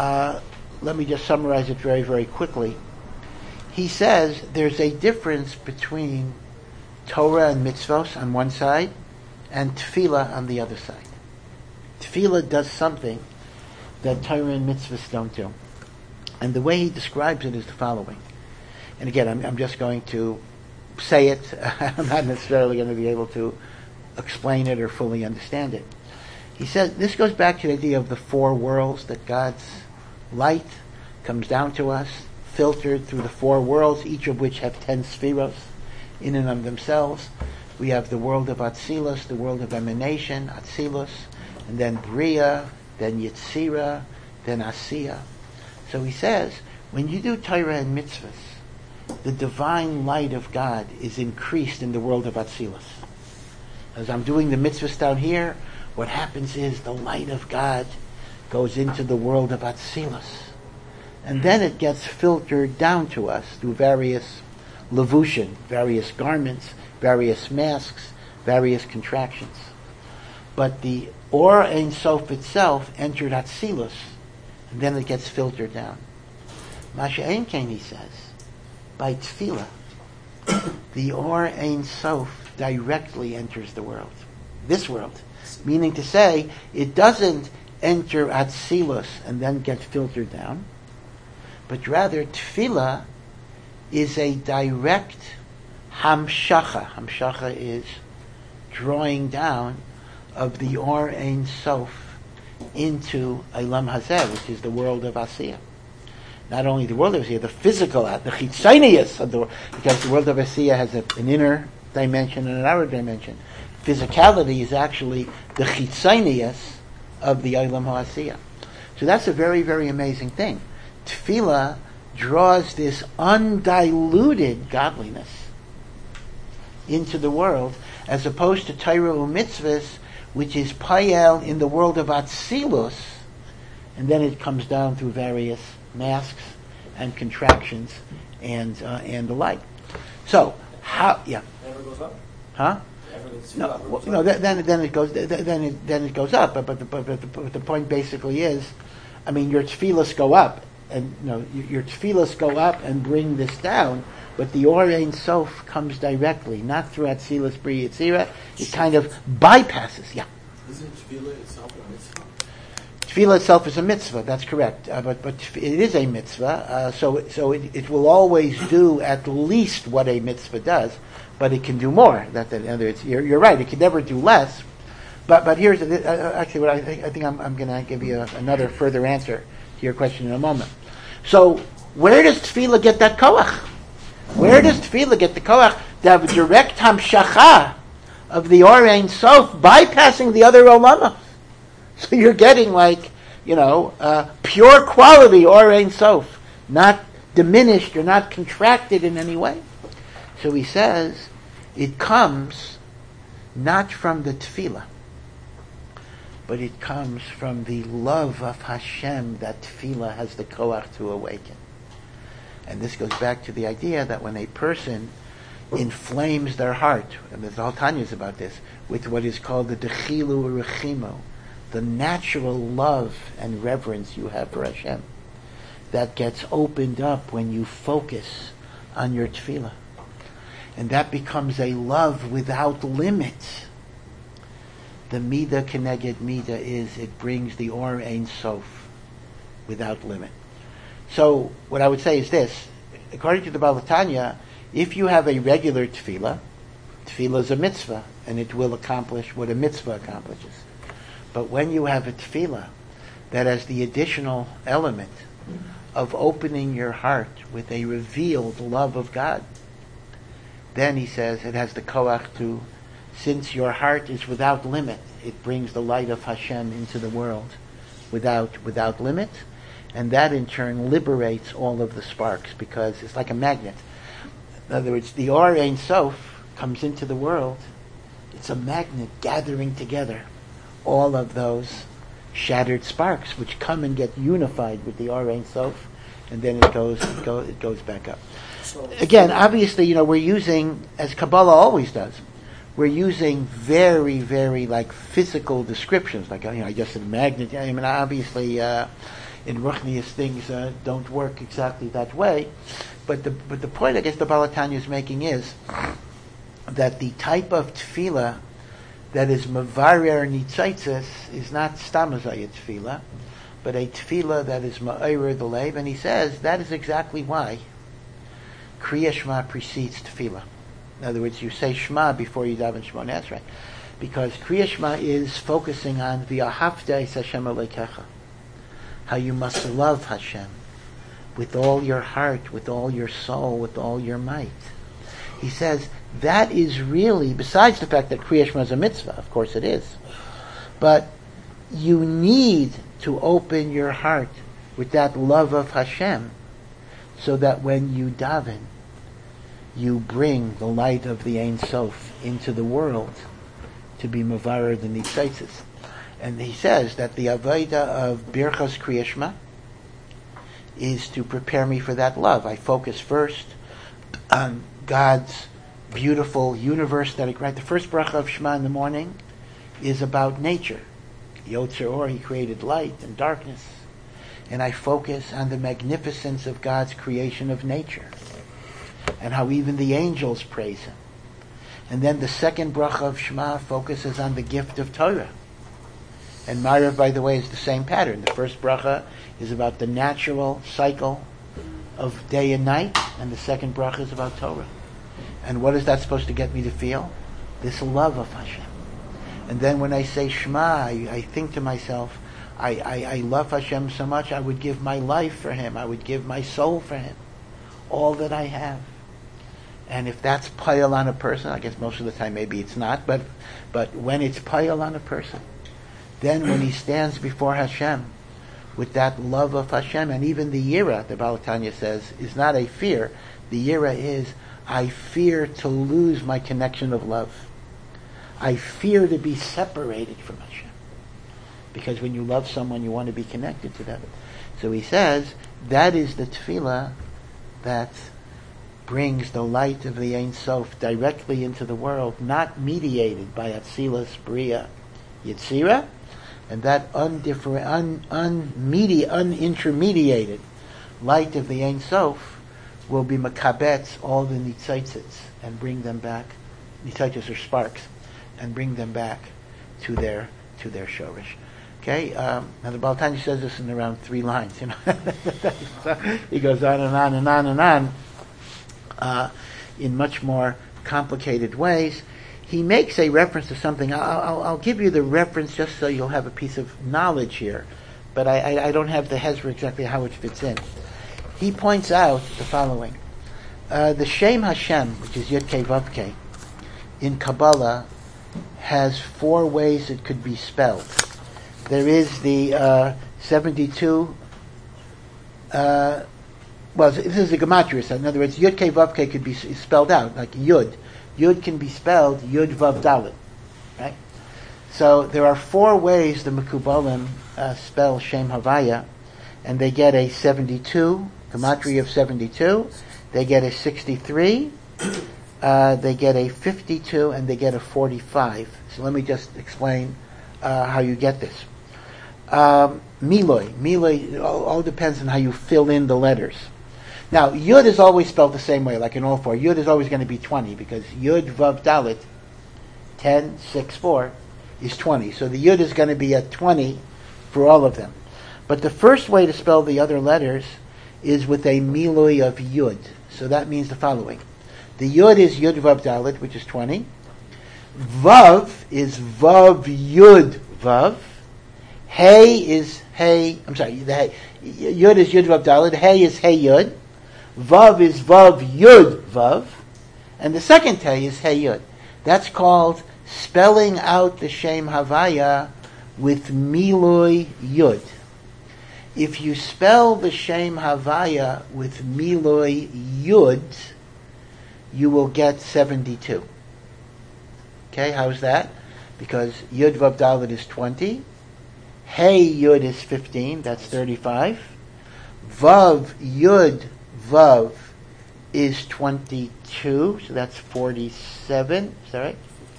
let me just summarize it very, very quickly. He says there's a difference between Torah and mitzvos on one side and tefillah on the other side. Tefillah does something that Torah and mitzvos don't do. And the way he describes it is the following. And again, I'm just going to say it. I'm not necessarily going to be able to explain it or fully understand it. He says, this goes back to the idea of the four worlds, that God's light comes down to us, filtered through the four worlds, each of which have 10 spheros in and of themselves. We have the world of Atzilus, the world of emanation, Atzilus, and then Bria, then Yetzira, then Asiya. So he says, when you do Torah and mitzvahs, the divine light of God is increased in the world of Atzilus. As I'm doing the mitzvahs down here, what happens is the light of God goes into the world of Atzilus. And then it gets filtered down to us through various levushin, various garments, various masks, various contractions. But the Or Ein Sof itself entered Atzilus, and then it gets filtered down. Masha Ein Kain, he says, by Tefillah, the Or Ein Sof directly enters the world, this world. Meaning to say, it doesn't enter Atzilus and then get filtered down, but rather Tefillah is a direct hamshacha. Hamshacha is drawing down of the Or Ein Sof into Eilam Hazeh, which is the world of Asiyah. Not only the world of Asiyah, the physical, the chitzonius of the world, because the world of Asiyah has an inner dimension and an outer dimension. Physicality is actually the chitzonius of the Eilam HaAsiyah. So that's a very, very amazing thing. Tefillah draws this undiluted godliness into the world, as opposed to Torah u'mitzvahs, which is payel in the world of Atzilus, and then it comes down through various masks and contractions and the like. So how? Yeah. Never goes up. Huh? No. Then it goes. Then it goes up. But the point basically is, I mean, your tefillas go up, and your tefillas go up and bring this down. But the Or Ein Sof comes directly, not through Atzilus Bri Yitzira. It kind of bypasses. Yeah. Isn't tefillah itself a mitzvah? Tefillah itself is a mitzvah. That's correct. But it is a mitzvah. So it will always do at least what a mitzvah does, but it can do more. In other words, you're right. It can never do less. But here's actually what I think I'm going to give you another further answer to your question in a moment. So where does tefillah get that koach? Where does tefillah get the koach to have a direct hamshacha of the Or Ein Sof bypassing the other olama? So you're getting pure quality Or Ein Sof, not diminished or not contracted in any way. So he says it comes not from the tefillah, but it comes from the love of Hashem that tefillah has the koach to awaken. And this goes back to the idea that when a person inflames their heart, and there's all Tanya's about this, with what is called the dechilu u'rechimu, the natural love and reverence you have for Hashem, that gets opened up when you focus on your tefillah. And that becomes a love without limit. The midah keneged midah is, it brings the Or Ein Sof without limit. So what I would say is this: according to the Baal Tanya, if you have a regular tefillah, tefillah is a mitzvah, and it will accomplish what a mitzvah accomplishes. But when you have a tefillah that has the additional element of opening your heart with a revealed love of God, then he says it has the koach to, since your heart is without limit, it brings the light of Hashem into the world without limit. And that in turn liberates all of the sparks, because it's like a magnet. In other words, the Or Ein Sof comes into the world. It's a magnet gathering together all of those shattered sparks, which come and get unified with the Or Ein Sof, and then it goes back up. So, Again, obviously, we're using, as Kabbalah always does, we're using very, very physical descriptions. I just said a magnet. I mean, obviously. In Ruchnius, things don't work exactly that way, but the point I guess the Baal Tanya is making is that the type of tefillah that is mevarer nitzaitzes is not stamazayit tefillah, but a tefillah that is ma'ayrer the leiv, and he says that is exactly why Kriya Shema precedes tefillah. In other words, you say Shema before you daven Shemona Esrei, because Kriya Shema is focusing on v'ahavta es Hashem Elokecha, how you must love Hashem with all your heart, with all your soul, with all your might. He says that is really, besides the fact that Kriya Shema is a mitzvah, of course it is, but you need to open your heart with that love of Hashem, so that when you daven, you bring the light of the Ein Sof into the world to be Mavarer the Nitzaitzis. And he says that the Avodah of Birchas Kriya Shema is to prepare me for that love. I focus first on God's beautiful universe that the first bracha of Shema in the morning is about nature. Yotzer Or, he created light and darkness. And I focus on the magnificence of God's creation of nature and how even the angels praise him. And then the second bracha of Shema focuses on the gift of Torah. And Ma'ariv, by the way, is the same pattern. The first bracha is about the natural cycle of day and night, and the second bracha is about Torah. And what is that supposed to get me to feel? This love of Hashem. And then when I say Shema, I think to myself, I love Hashem so much, I would give my life for him. I would give my soul for him. All that I have. And if that's payal on a person, I guess most of the time maybe it's not, but when it's payal on a person, then when he stands before Hashem with that love of Hashem, and even the yira, the Baal Tanya says, is not a fear. The yira is, I fear to lose my connection of love. I fear to be separated from Hashem. Because when you love someone, you want to be connected to them. So he says, that is the tefillah that brings the light of the Ein Sof directly into the world, not mediated by Atzilus, Bria, Yetzirah, and that unintermediated light of the Ein Sof will be makabetz all the nitzaitzits and bring them back. Nitzaitzits are sparks, and bring them back to their shorish. Okay, now the Baal Tanya says this in around 3 lines. You know, so he goes on and on and on and on in much more complicated ways. He makes a reference to something. I'll give you the reference just so you'll have a piece of knowledge here, but I don't have the hezra exactly how it fits in. He points out the following: the Shem Hashem, which is Yud Kei Vav Kei, in Kabbalah has 4 ways it could be spelled. There is the 72. Well, this is a gematria. So in other words, Yud Kei Vav Kei could be spelled out like Yud. Yud can be spelled Yud Vav Dalet, right? So there are 4 ways the Mekubalim spell Shem Havaya, and they get a 72, gematria of 72. They get a 63. They get a 52, and they get a 45. So let me just explain how you get this. Miloi, all depends on how you fill in the letters. Now, Yud is always spelled the same way, like in all 4. Yud is always going to be 20, because Yud Vav Dalet, 10, 6, 4, is 20. So the Yud is going to be at 20 for all of them. But the first way to spell the other letters is with a Miloi of Yud. So that means the following. The Yud is Yud Vav Dalet, which is 20. Vav is Vav Yud Vav. Hey is Hey, the Hey. Yud is Yud Vav Dalet. Hey is Hey Yud. Vav is Vav Yud Vav. And the second Hey is Hey Yud. That's called spelling out the Shem Havaya with Miloi Yud. If you spell the Shem Havaya with Miloi Yud, you will get 72. Okay, how's that? Because Yud Vav Dalet is 20. Hey Yud is 15, that's 35. Vav Yud Vav is 22, so that's 47. Is that right?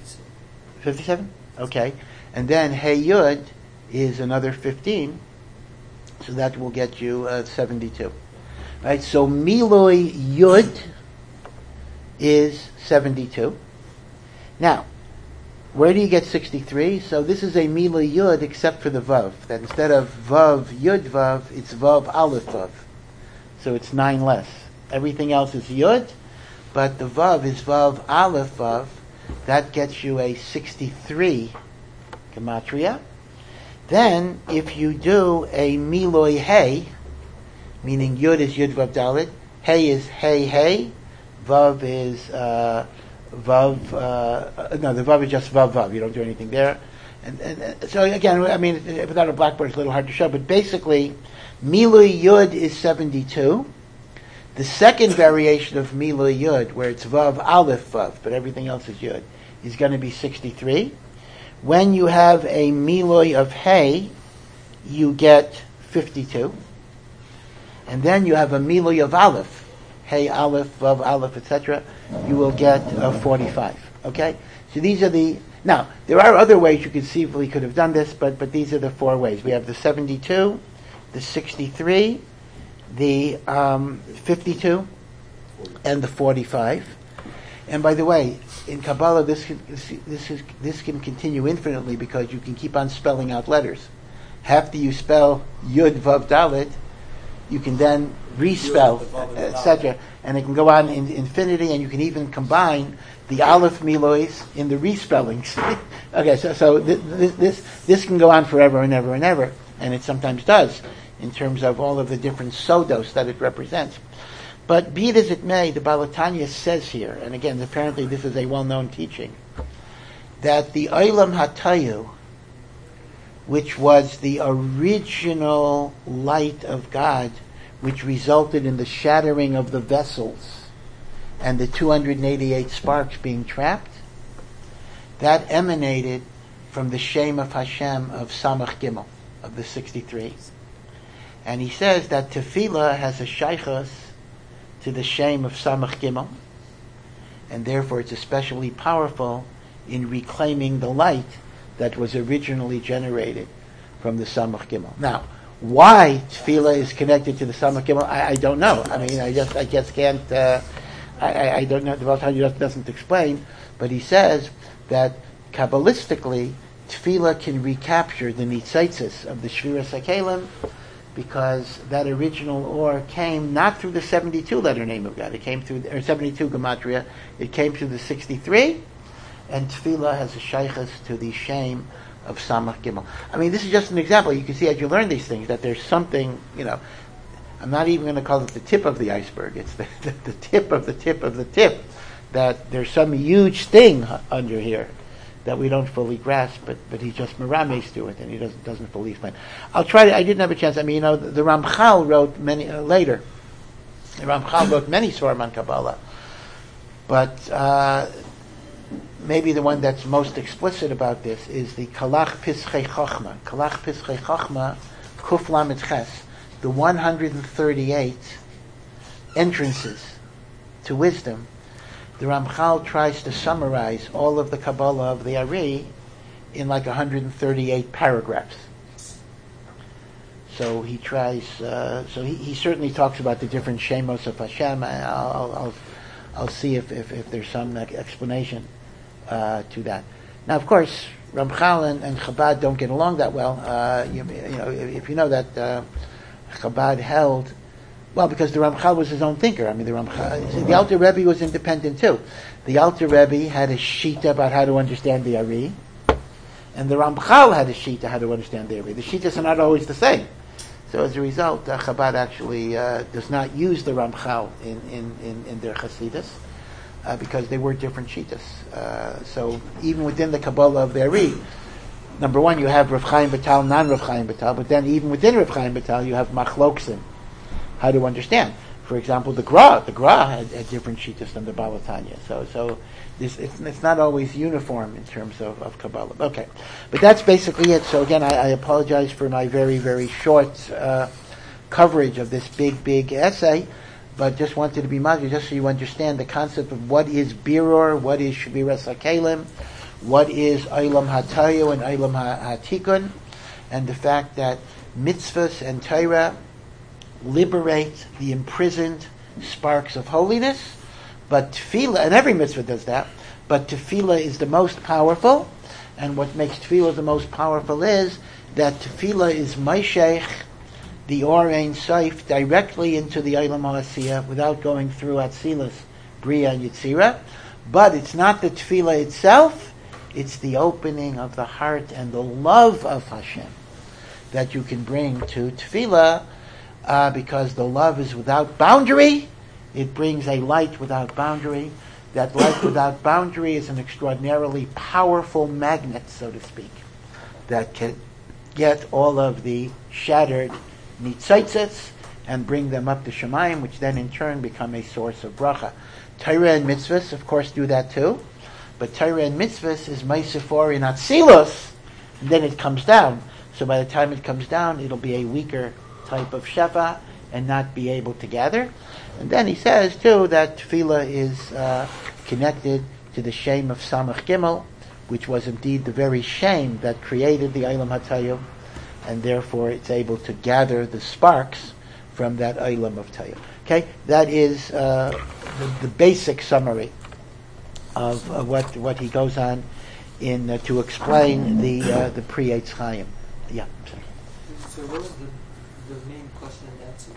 57? Okay. And then Hey Yud is another 15, so that will get you 72. Right, so Miloi Yud is 72. Now, where do you get 63? So this is a Miloi Yud except for the Vav. That instead of Vav Yud Vav, it's Vav Aleph Vav. So it's 9 less. Everything else is Yud, but the Vav is Vav Aleph Vav. That gets you a 63 gematria. Then, if you do a Miloi Hey, meaning Yud is Yud Vav Dalet, Hey is Hey Hey, Vav is Vav. No, the Vav is just Vav Vav. You don't do anything there. And so again, I mean, without a blackboard, it's a little hard to show. But basically, Miloi Yud is 72. The second variation of Miloi Yud, where it's Vav Aleph Vav, but everything else is Yud, is going to be 63. When you have a miloi of Hey, you get 52. And then you have a miloi of Aleph, Hey, Aleph, Vav, Aleph, etc. You will get 45. Okay? So these are the... Now, there are other ways you conceivably could have done this, but these are the four ways. We have the 72, the 63, the 52, and the 45. And by the way, in Kabbalah, this can continue infinitely because you can keep on spelling out letters. After you spell Yud Vav Dalet, you can then respell, etc. And it can go on in infinity, and you can even combine the Aleph Milois in the respellings. Okay, so this can go on forever and ever and ever, and it sometimes does, in terms of all of the different sodos that it represents. But be it as it may, the Baal HaTanya says here, and again, apparently this is a well-known teaching, that the Olam HaTayu, which was the original light of God, which resulted in the shattering of the vessels and the 288 sparks being trapped, that emanated from the Shem of Hashem of Samach Gimel, of the 63. And he says that Tefillah has a shaychus to the Shem of Samach Gimel, and therefore it's especially powerful in reclaiming the light that was originally generated from the Samach Gimel. Now, why Tefillah is connected to the Samach Gimel, I don't know. I mean, I just can't. I don't know. The Baal HaTanya doesn't explain, but he says that Kabbalistically, Tefillah can recapture the Nitzaitzis of the Shviras HaKelim, because that original or came not through the 72 letter name of God. It came through, or 72 gematria. It came through the 63, and Tefillah has a shaykhus to the Shem of Samach Gimel. I mean, this is just an example. You can see as you learn these things that there's something, I'm not even going to call it the tip of the iceberg. It's the tip of the tip of the tip. That there's some huge thing under here that we don't fully grasp, but he just merames to it, and he doesn't fully explain. I'll try to, I didn't have a chance. I mean, the Ramchal wrote many, later. The Ramchal wrote many Svarim on Kabbalah. But maybe the one that's most explicit about this is the Kalach Pischei Chochma. Kalach Pischei Chochma, Kuf Lamed Ches. The 138 entrances to wisdom. The Ramchal tries to summarize all of the Kabbalah of the Ari in like 138 paragraphs. So he tries. He certainly talks about the different Shemos of Hashem. I'll see if there's some explanation to that. Now, of course, Ramchal and Chabad don't get along that well. If you know that Chabad held. Well, because the Ramchal was his own thinker. I mean, the Alter Rebbe was independent too. The Alter Rebbe had a shita about how to understand the Ari, and the Ramchal had a shita how to understand the Ari. The shitas are not always the same. So as a result, Chabad actually does not use the Ramchal in their Chasidus because they were different shitas. So even within the Kabbalah of the Ari, number one, you have Rav Chaim Vital, non-Rav Chaim Vital, but then even within Rav Chaim Vital, you have machloksim, how to understand. For example, the Gra had different shitas than the Baal HaTanya. So it's not always uniform in terms of Kabbalah. Okay, but that's basically it. So again, I apologize for my very, very short coverage of this big essay, but just wanted to be mazir, just so you understand the concept of what is birur, what is shviras hakelim, what is Olam HaTayu and Olam HaTikun, and the fact that mitzvahs and Torah liberate the imprisoned sparks of holiness, but tefillah, and every mitzvah does that, but tefillah is the most powerful, and what makes tefillah the most powerful is that tefillah is Maishech, the Or Ein Sof, directly into the Olam HaAsiyah without going through Atzilus, Bria, and Yitzira, but it's not the tefillah itself, it's the opening of the heart and the love of Hashem that you can bring to tefillah, because the love is without boundary. It brings a light without boundary. That light without boundary is an extraordinarily powerful magnet, so to speak, that can get all of the shattered nitzaitzes and bring them up to Shemayim, which then in turn become a source of bracha. Torah and mitzvahs, of course, do that too. But Torah and mitzvahs is Meisifor in Atzilus, and then it comes down. So by the time it comes down, it'll be a weaker type of Sheva and not be able to gather. And then he says, too, that Tefillah is connected to the shame of Samach Gimel, which was indeed the very shame that created the Eilam HaTayil, and therefore it's able to gather the sparks from that Eilam of Tayil. Okay, that is the basic summary of what he goes on in to explain the Pri Eitz Chaim. Yeah. Sorry. So what was the main question and answer?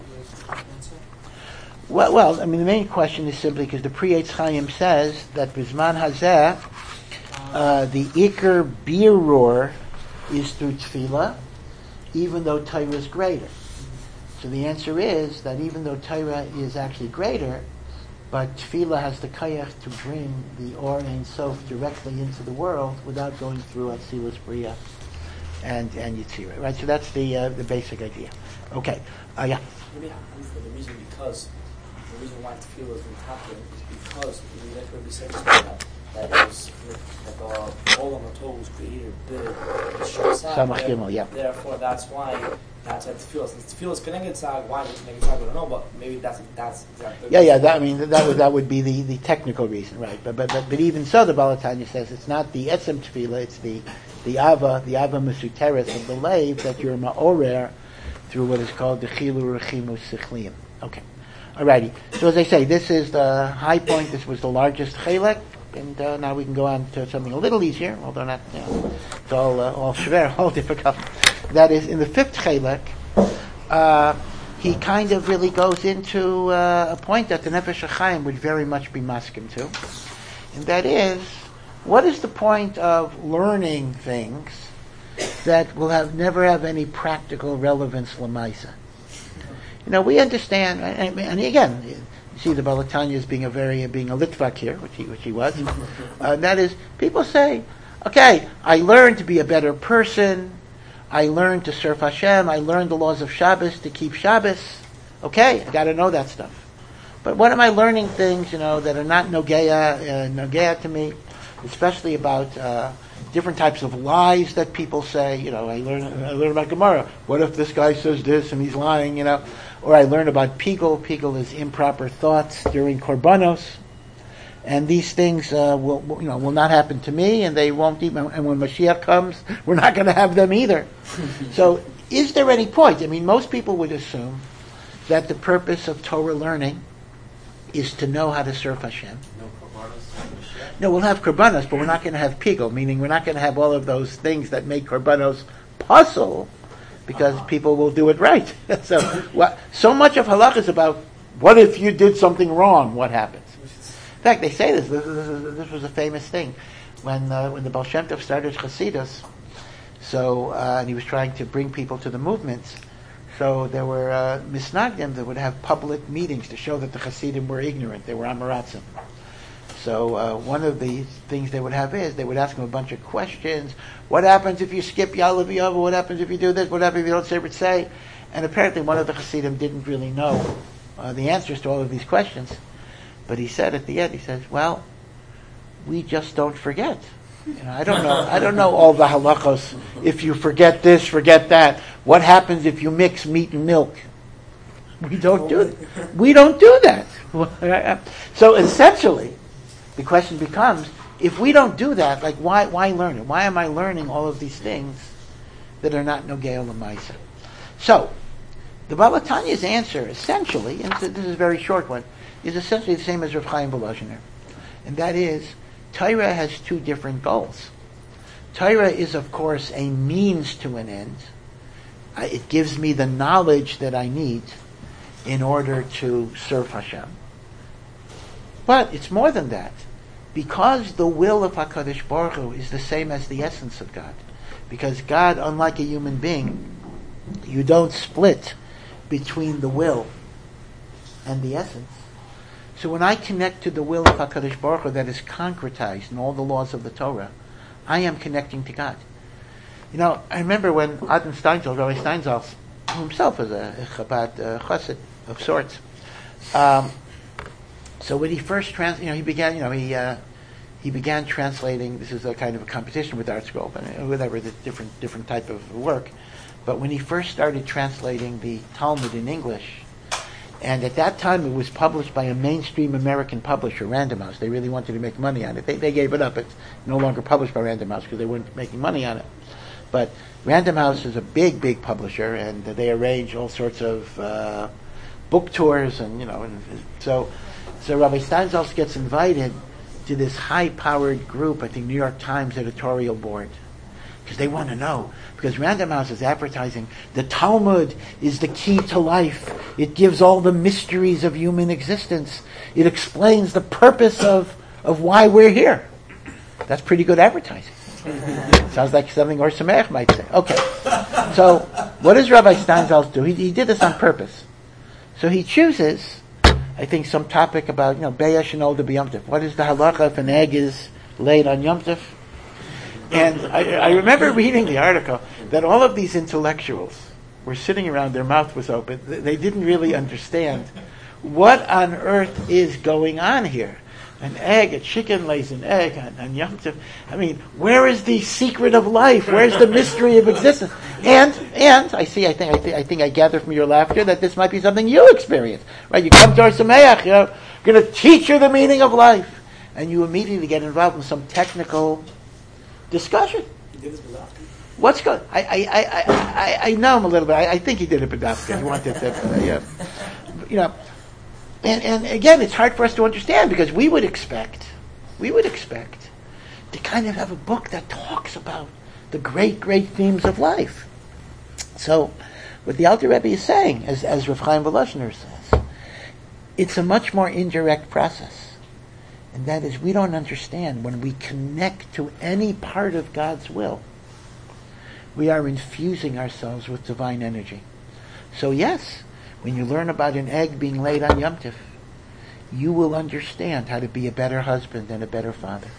Well, I mean, the main question is simply because the Pri Eitz Chaim says that Bizman Hazeh, the Iker Birur is through Tefillah, even though Torah is greater. So the answer is that even though Torah is actually greater, but Tefillah has the kayach to bring the Or Ein Sof directly into the world without going through Atzilus Bria and Yitzira. Right? So that's the basic idea. Okay. Yeah. Maybe for the reason why Tefillah is important is because we like what we said that the Olam HaTov was created Samach Gimel, yeah. Therefore, that's why Tefillah. Since Tefillah is connected to why it's connected to I don't know, but maybe that's exactly. Yeah. That would be the technical reason, right? But even so, the Baal HaTanya says it's not the etzem Tefillah, it's the Ava Mesuteres of the Leiv that you're ma'orer through what is called the Chilu Rechimus Sichliim. Okay. Alrighty. So as I say, this is the high point. This was the largest chelek, and now we can go on to something a little easier, although not, it's all schwer, all difficult. That is, in the fifth chelek, he kind of really goes into a point that the Nefesh HaChaim would very much be maskim to, and that is, what is the point of learning things that will never have any practical relevance l'maisa? We understand, and again, you see the Baal HaTanya as being a litvak here, which he was. That is, people say, okay, I learned to be a better person, I learned to serve Hashem, I learned the laws of Shabbos to keep Shabbos. Okay, I got to know that stuff. But what am I learning things, that are not nogeya to me, especially about different types of lies that people say. I learn about Gemara. What if this guy says this and he's lying? Or I learn about Pigul. Pigul is improper thoughts during Korbanos, and these things will not happen to me, and they won't even. And when Mashiach comes, we're not going to have them either. So, is there any point? I mean, most people would assume that the purpose of Torah learning is to know how to serve Hashem. No, we'll have korbanos, but we're not going to have pigul, meaning we're not going to have all of those things that make korbanos puzzle, because people will do it right. So much of halakha is about what if you did something wrong, what happens? In fact, they say this was a famous thing when the Baal Shem Tov started Chasidus. So and he was trying to bring people to the movements. So there were misnagdim that would have public meetings to show that the Hasidim were ignorant. They were amaratzim. So one of the things they would have is they would ask him a bunch of questions. What happens if you skip Ya'aleh V'Yavo? What happens if you do this? What happens if you don't say what say? And apparently one of the Hasidim didn't really know the answers to all of these questions. But he said at the end, he says, well, we just don't forget. I don't know all the halachos. If you forget this, forget that. What happens if you mix meat and milk? We don't do that. So essentially, the question becomes, if we don't do that, like why learn it? Why am I learning all of these things that are not nogei l'maisa? So, the Baal HaTanya's answer, essentially, and this is a very short one, is essentially the same as Rav Chaim Volozhiner. And that is, Torah has two different goals. Torah is, of course, a means to an end. It gives me the knowledge that I need in order to serve Hashem. But it's more than that. Because the will of HaKadosh Baruch Hu is the same as the essence of God. Because God, unlike a human being, you don't split between the will and the essence. So when I connect to the will of HaKadosh Baruch Hu that is concretized in all the laws of the Torah, I am connecting to God. I remember when Adon Steinsaltz, Rabbi Steinsaltz, who himself was a Chabad chassid of sorts, so when he first he began, he began translating. This is a kind of a competition with ArtScroll, but whatever, the different type of work. But when he first started translating the Talmud in English, and at that time it was published by a mainstream American publisher, Random House. They really wanted to make money on it. They gave it up. It's no longer published by Random House because they weren't making money on it. But Random House is a big publisher, and they arrange all sorts of book tours, and so Rabbi Steinsaltz gets invited to this high-powered group at the New York Times editorial board, because they want to know. Because Random House is advertising, the Talmud is the key to life. It gives all the mysteries of human existence. It explains the purpose of why we're here. That's pretty good advertising. Sounds like something Or Sameach might say. Okay. So, what does Rabbi Steinsaltz do? He did this on purpose. So he chooses, I think, some topic about, Be'esh and Older B'Yom Tov. What is the halacha if an egg is laid on Yom Tov? And I remember reading the article that all of these intellectuals were sitting around, their mouth was open. They didn't really understand what on earth is going on here. A chicken lays an egg on Yom Tov. I mean, where is the secret of life? Where's the mystery of existence? And I think I gather from your laughter that this might be something you experience, right? You come to Or Sameach, we're going to teach you the meaning of life, and you immediately get involved in some technical discussion. You did this with laughter? What's good? I know him a little bit. I think he did it Badafka. He wanted to, And again, it's hard for us to understand, because we would expect to kind of have a book that talks about the great themes of life. So, what the Alter Rebbe is saying, as Rav Chaim Volozhiner says, it's a much more indirect process. And that is, we don't understand when we connect to any part of God's will, we are infusing ourselves with divine energy. So yes, when you learn about an egg being laid on Yom Tov, you will understand how to be a better husband and a better father.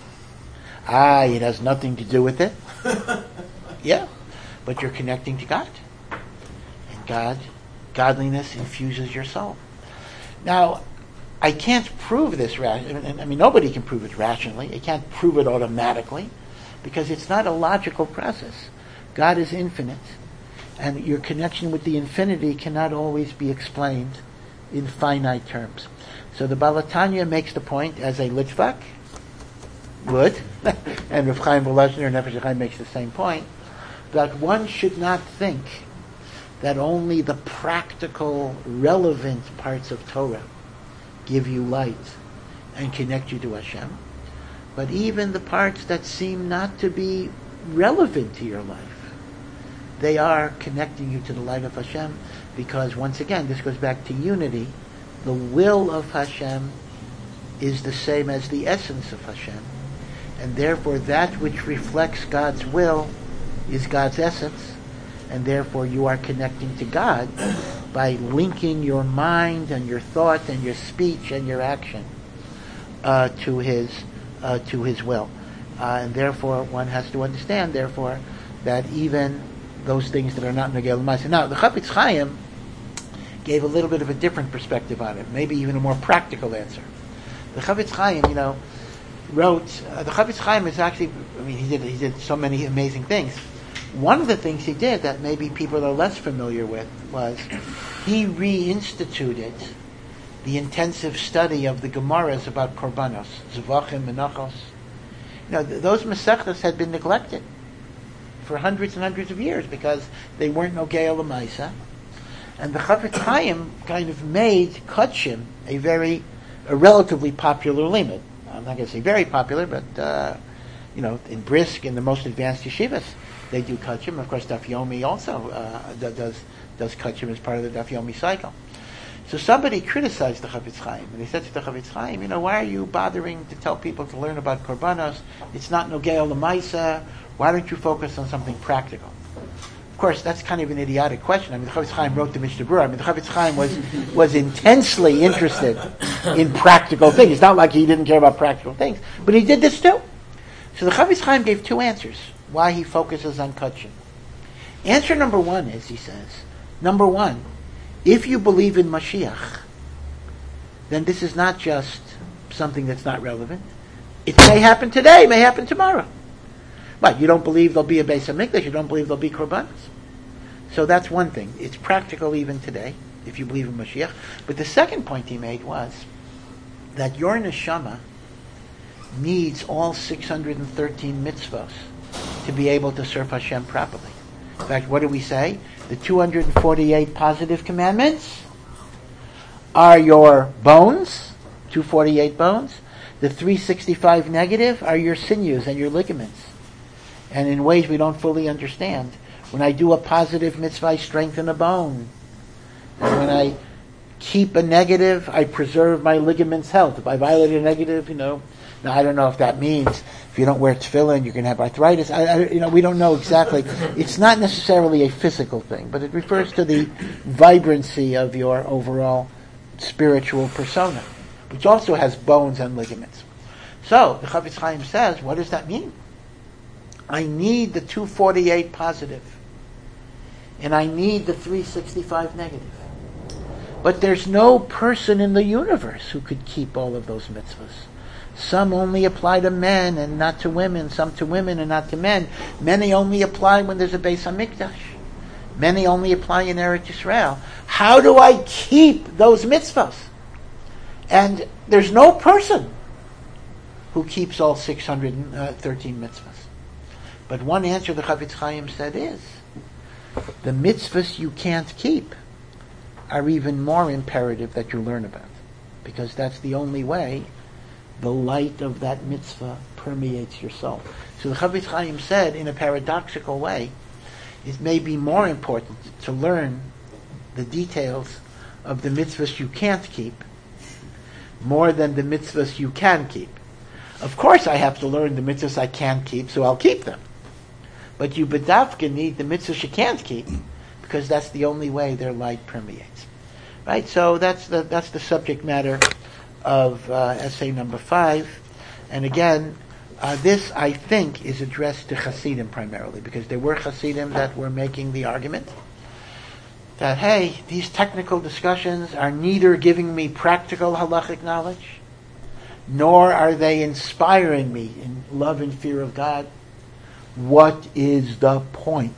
It has nothing to do with it. Yeah, but you're connecting to God. And godliness infuses your soul. Now, I can't prove this nobody can prove it rationally. I can't prove it automatically, because it's not a logical process. God is infinite, and your connection with the infinity cannot always be explained in finite terms. So the Baal HaTanya makes the point, as a Litvak would, and Rav Chaim Volozhiner and Nefesh HaChaim makes the same point, that one should not think that only the practical, relevant parts of Torah give you light and connect you to Hashem, but even the parts that seem not to be relevant to your life, they are connecting you to the light of Hashem, because once again, this goes back to unity. The will of Hashem is the same as the essence of Hashem, and therefore that which reflects God's will is God's essence, and therefore you are connecting to God by linking your mind and your thought and your speech and your action to His will, and therefore one has to understand, therefore, that even those things that are not Nogei L'Maaseh. Now, the Chafetz Chaim gave a little bit of a different perspective on it, maybe even a more practical answer. The Chafetz Chaim, wrote. The Chafetz Chaim is actually, he did so many amazing things. One of the things he did that maybe people are less familiar with was he reinstituted the intensive study of the Gemaras about Korbanos, Zvachim, Menachos. Those Masechtas had been neglected for hundreds and hundreds of years because they weren't Nogei L'Maaseh. And the Chafetz Chaim kind of made Kutshim a relatively popular limit. I'm not going to say very popular, but in Brisk, in the most advanced yeshivas, they do Kutshim. Of course, Daf Yomi also does Kutshim as part of the Daf Yomi cycle. So somebody criticized the Chafetz Chaim, and they said to the Chafetz Chaim, why are you bothering to tell people to learn about Korbanos? It's not Nogei L'Maaseh. Why don't you focus on something practical? Of course, that's kind of an idiotic question. The Chafetz Chaim wrote the Mishnah Berurah. The Chafetz Chaim was intensely interested in practical things. It's not like he didn't care about practical things, but he did this too. So the Chafetz Chaim gave two answers why he focuses on Kutshim. Answer number one is, he says, number one, if you believe in Mashiach, then this is not just something that's not relevant. It may happen today, may happen tomorrow. But you don't believe there'll be a Beis HaMikdash, you don't believe there'll be Korbanos. So that's one thing. It's practical even today, if you believe in Mashiach. But the second point he made was that your neshama needs all 613 mitzvos to be able to serve Hashem properly. In fact, what do we say? The 248 positive commandments are your bones, 248 bones. The 365 negative are your sinews and your ligaments. And in ways we don't fully understand. When I do a positive mitzvah, I strengthen a bone. And when I keep a negative, I preserve my ligaments' health. If I violate a negative, now I don't know if that means if you don't wear tefillin, you can have arthritis. We don't know exactly. It's not necessarily a physical thing, but it refers to the vibrancy of your overall spiritual persona, which also has bones and ligaments. So the Chafetz Chaim says, what does that mean? I need the 248 positive, and I need the 365 negative. But there's no person in the universe who could keep all of those mitzvahs. Some only apply to men and not to women. Some to women and not to men. Many only apply when there's a Beis HaMikdash. Many only apply in Eretz Yisrael. How do I keep those mitzvahs? And there's no person who keeps all 613 mitzvahs. But one answer the Chafetz Chaim said is, the mitzvahs you can't keep are even more imperative that you learn about. Because that's the only way the light of that mitzvah permeates your soul. So the Chafetz Chaim said, in a paradoxical way, it may be more important to learn the details of the mitzvahs you can't keep more than the mitzvahs you can keep. Of course I have to learn the mitzvahs I can't keep, so I'll keep them. But you bedavka need the mitzvahs you can't keep, because that's the only way their light permeates. Right? So that's the subject matter of essay number 5. And again, this, I think, is addressed to Hasidim primarily, because there were Hasidim that were making the argument that, hey, these technical discussions are neither giving me practical halachic knowledge, nor are they inspiring me in love and fear of God. What is the point?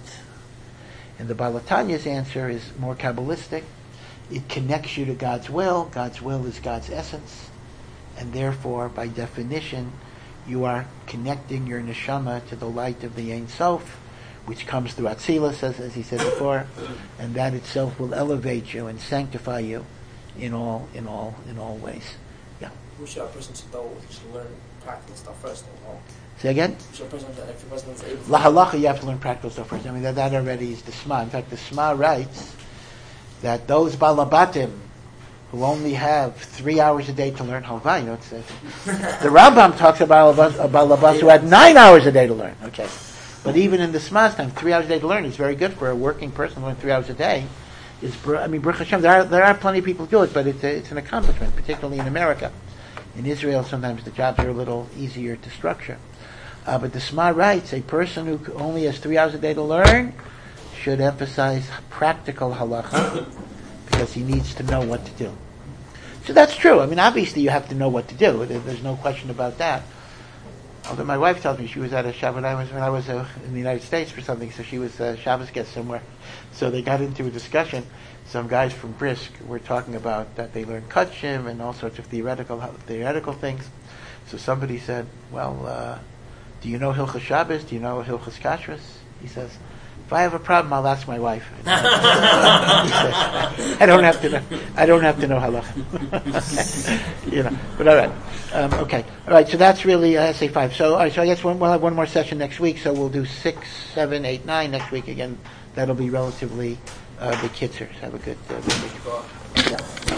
And the Baal HaTanya's answer is more Kabbalistic. It connects you to God's will. God's will is God's essence. And therefore, by definition, you are connecting your neshama to the light of the Ein Sof, which comes through Atzilus, as he said before, and that itself will elevate you and sanctify you in all ways. Yeah. Who should a person should learn practical stuff first? Say again? If a person is able to La halacha, you have to learn practical stuff first. I mean, that already is the Shema. In fact, the Shema writes that those balabatim who only have 3 hours a day to learn halva, the Rambam talks about a balabas who had 9 hours a day to learn. Okay, but even in the Shema's time, 3 hours a day to learn is very good for a working person. To learn 3 hours a day Baruch Hashem, there are plenty of people who do it, but it's an accomplishment, particularly in America. In Israel, sometimes the jobs are a little easier to structure. But the Shema writes, a person who only has 3 hours a day to learn should emphasize practical halacha, because he needs to know what to do. So that's true. I mean, obviously you have to know what to do. There's no question about that. Although my wife tells me she was at a Shabbat, when I was in the United States for something, so she was a Shabbos guest somewhere. So they got into a discussion. Some guys from Brisk were talking about that they learned Kutshim and all sorts of theoretical things. So somebody said, well, do you know Hilchas Shabbos? Do you know Hilchas Kashrus? He says, if I have a problem, I'll ask my wife. He says, I don't have to know halacha. But all right. Okay. All right. So that's really essay 5. So, all right, so I guess we'll have one more session next week. So we'll do 6, 7, 8, 9 next week again. That'll be relatively the kitzers. Have a good week. Yeah.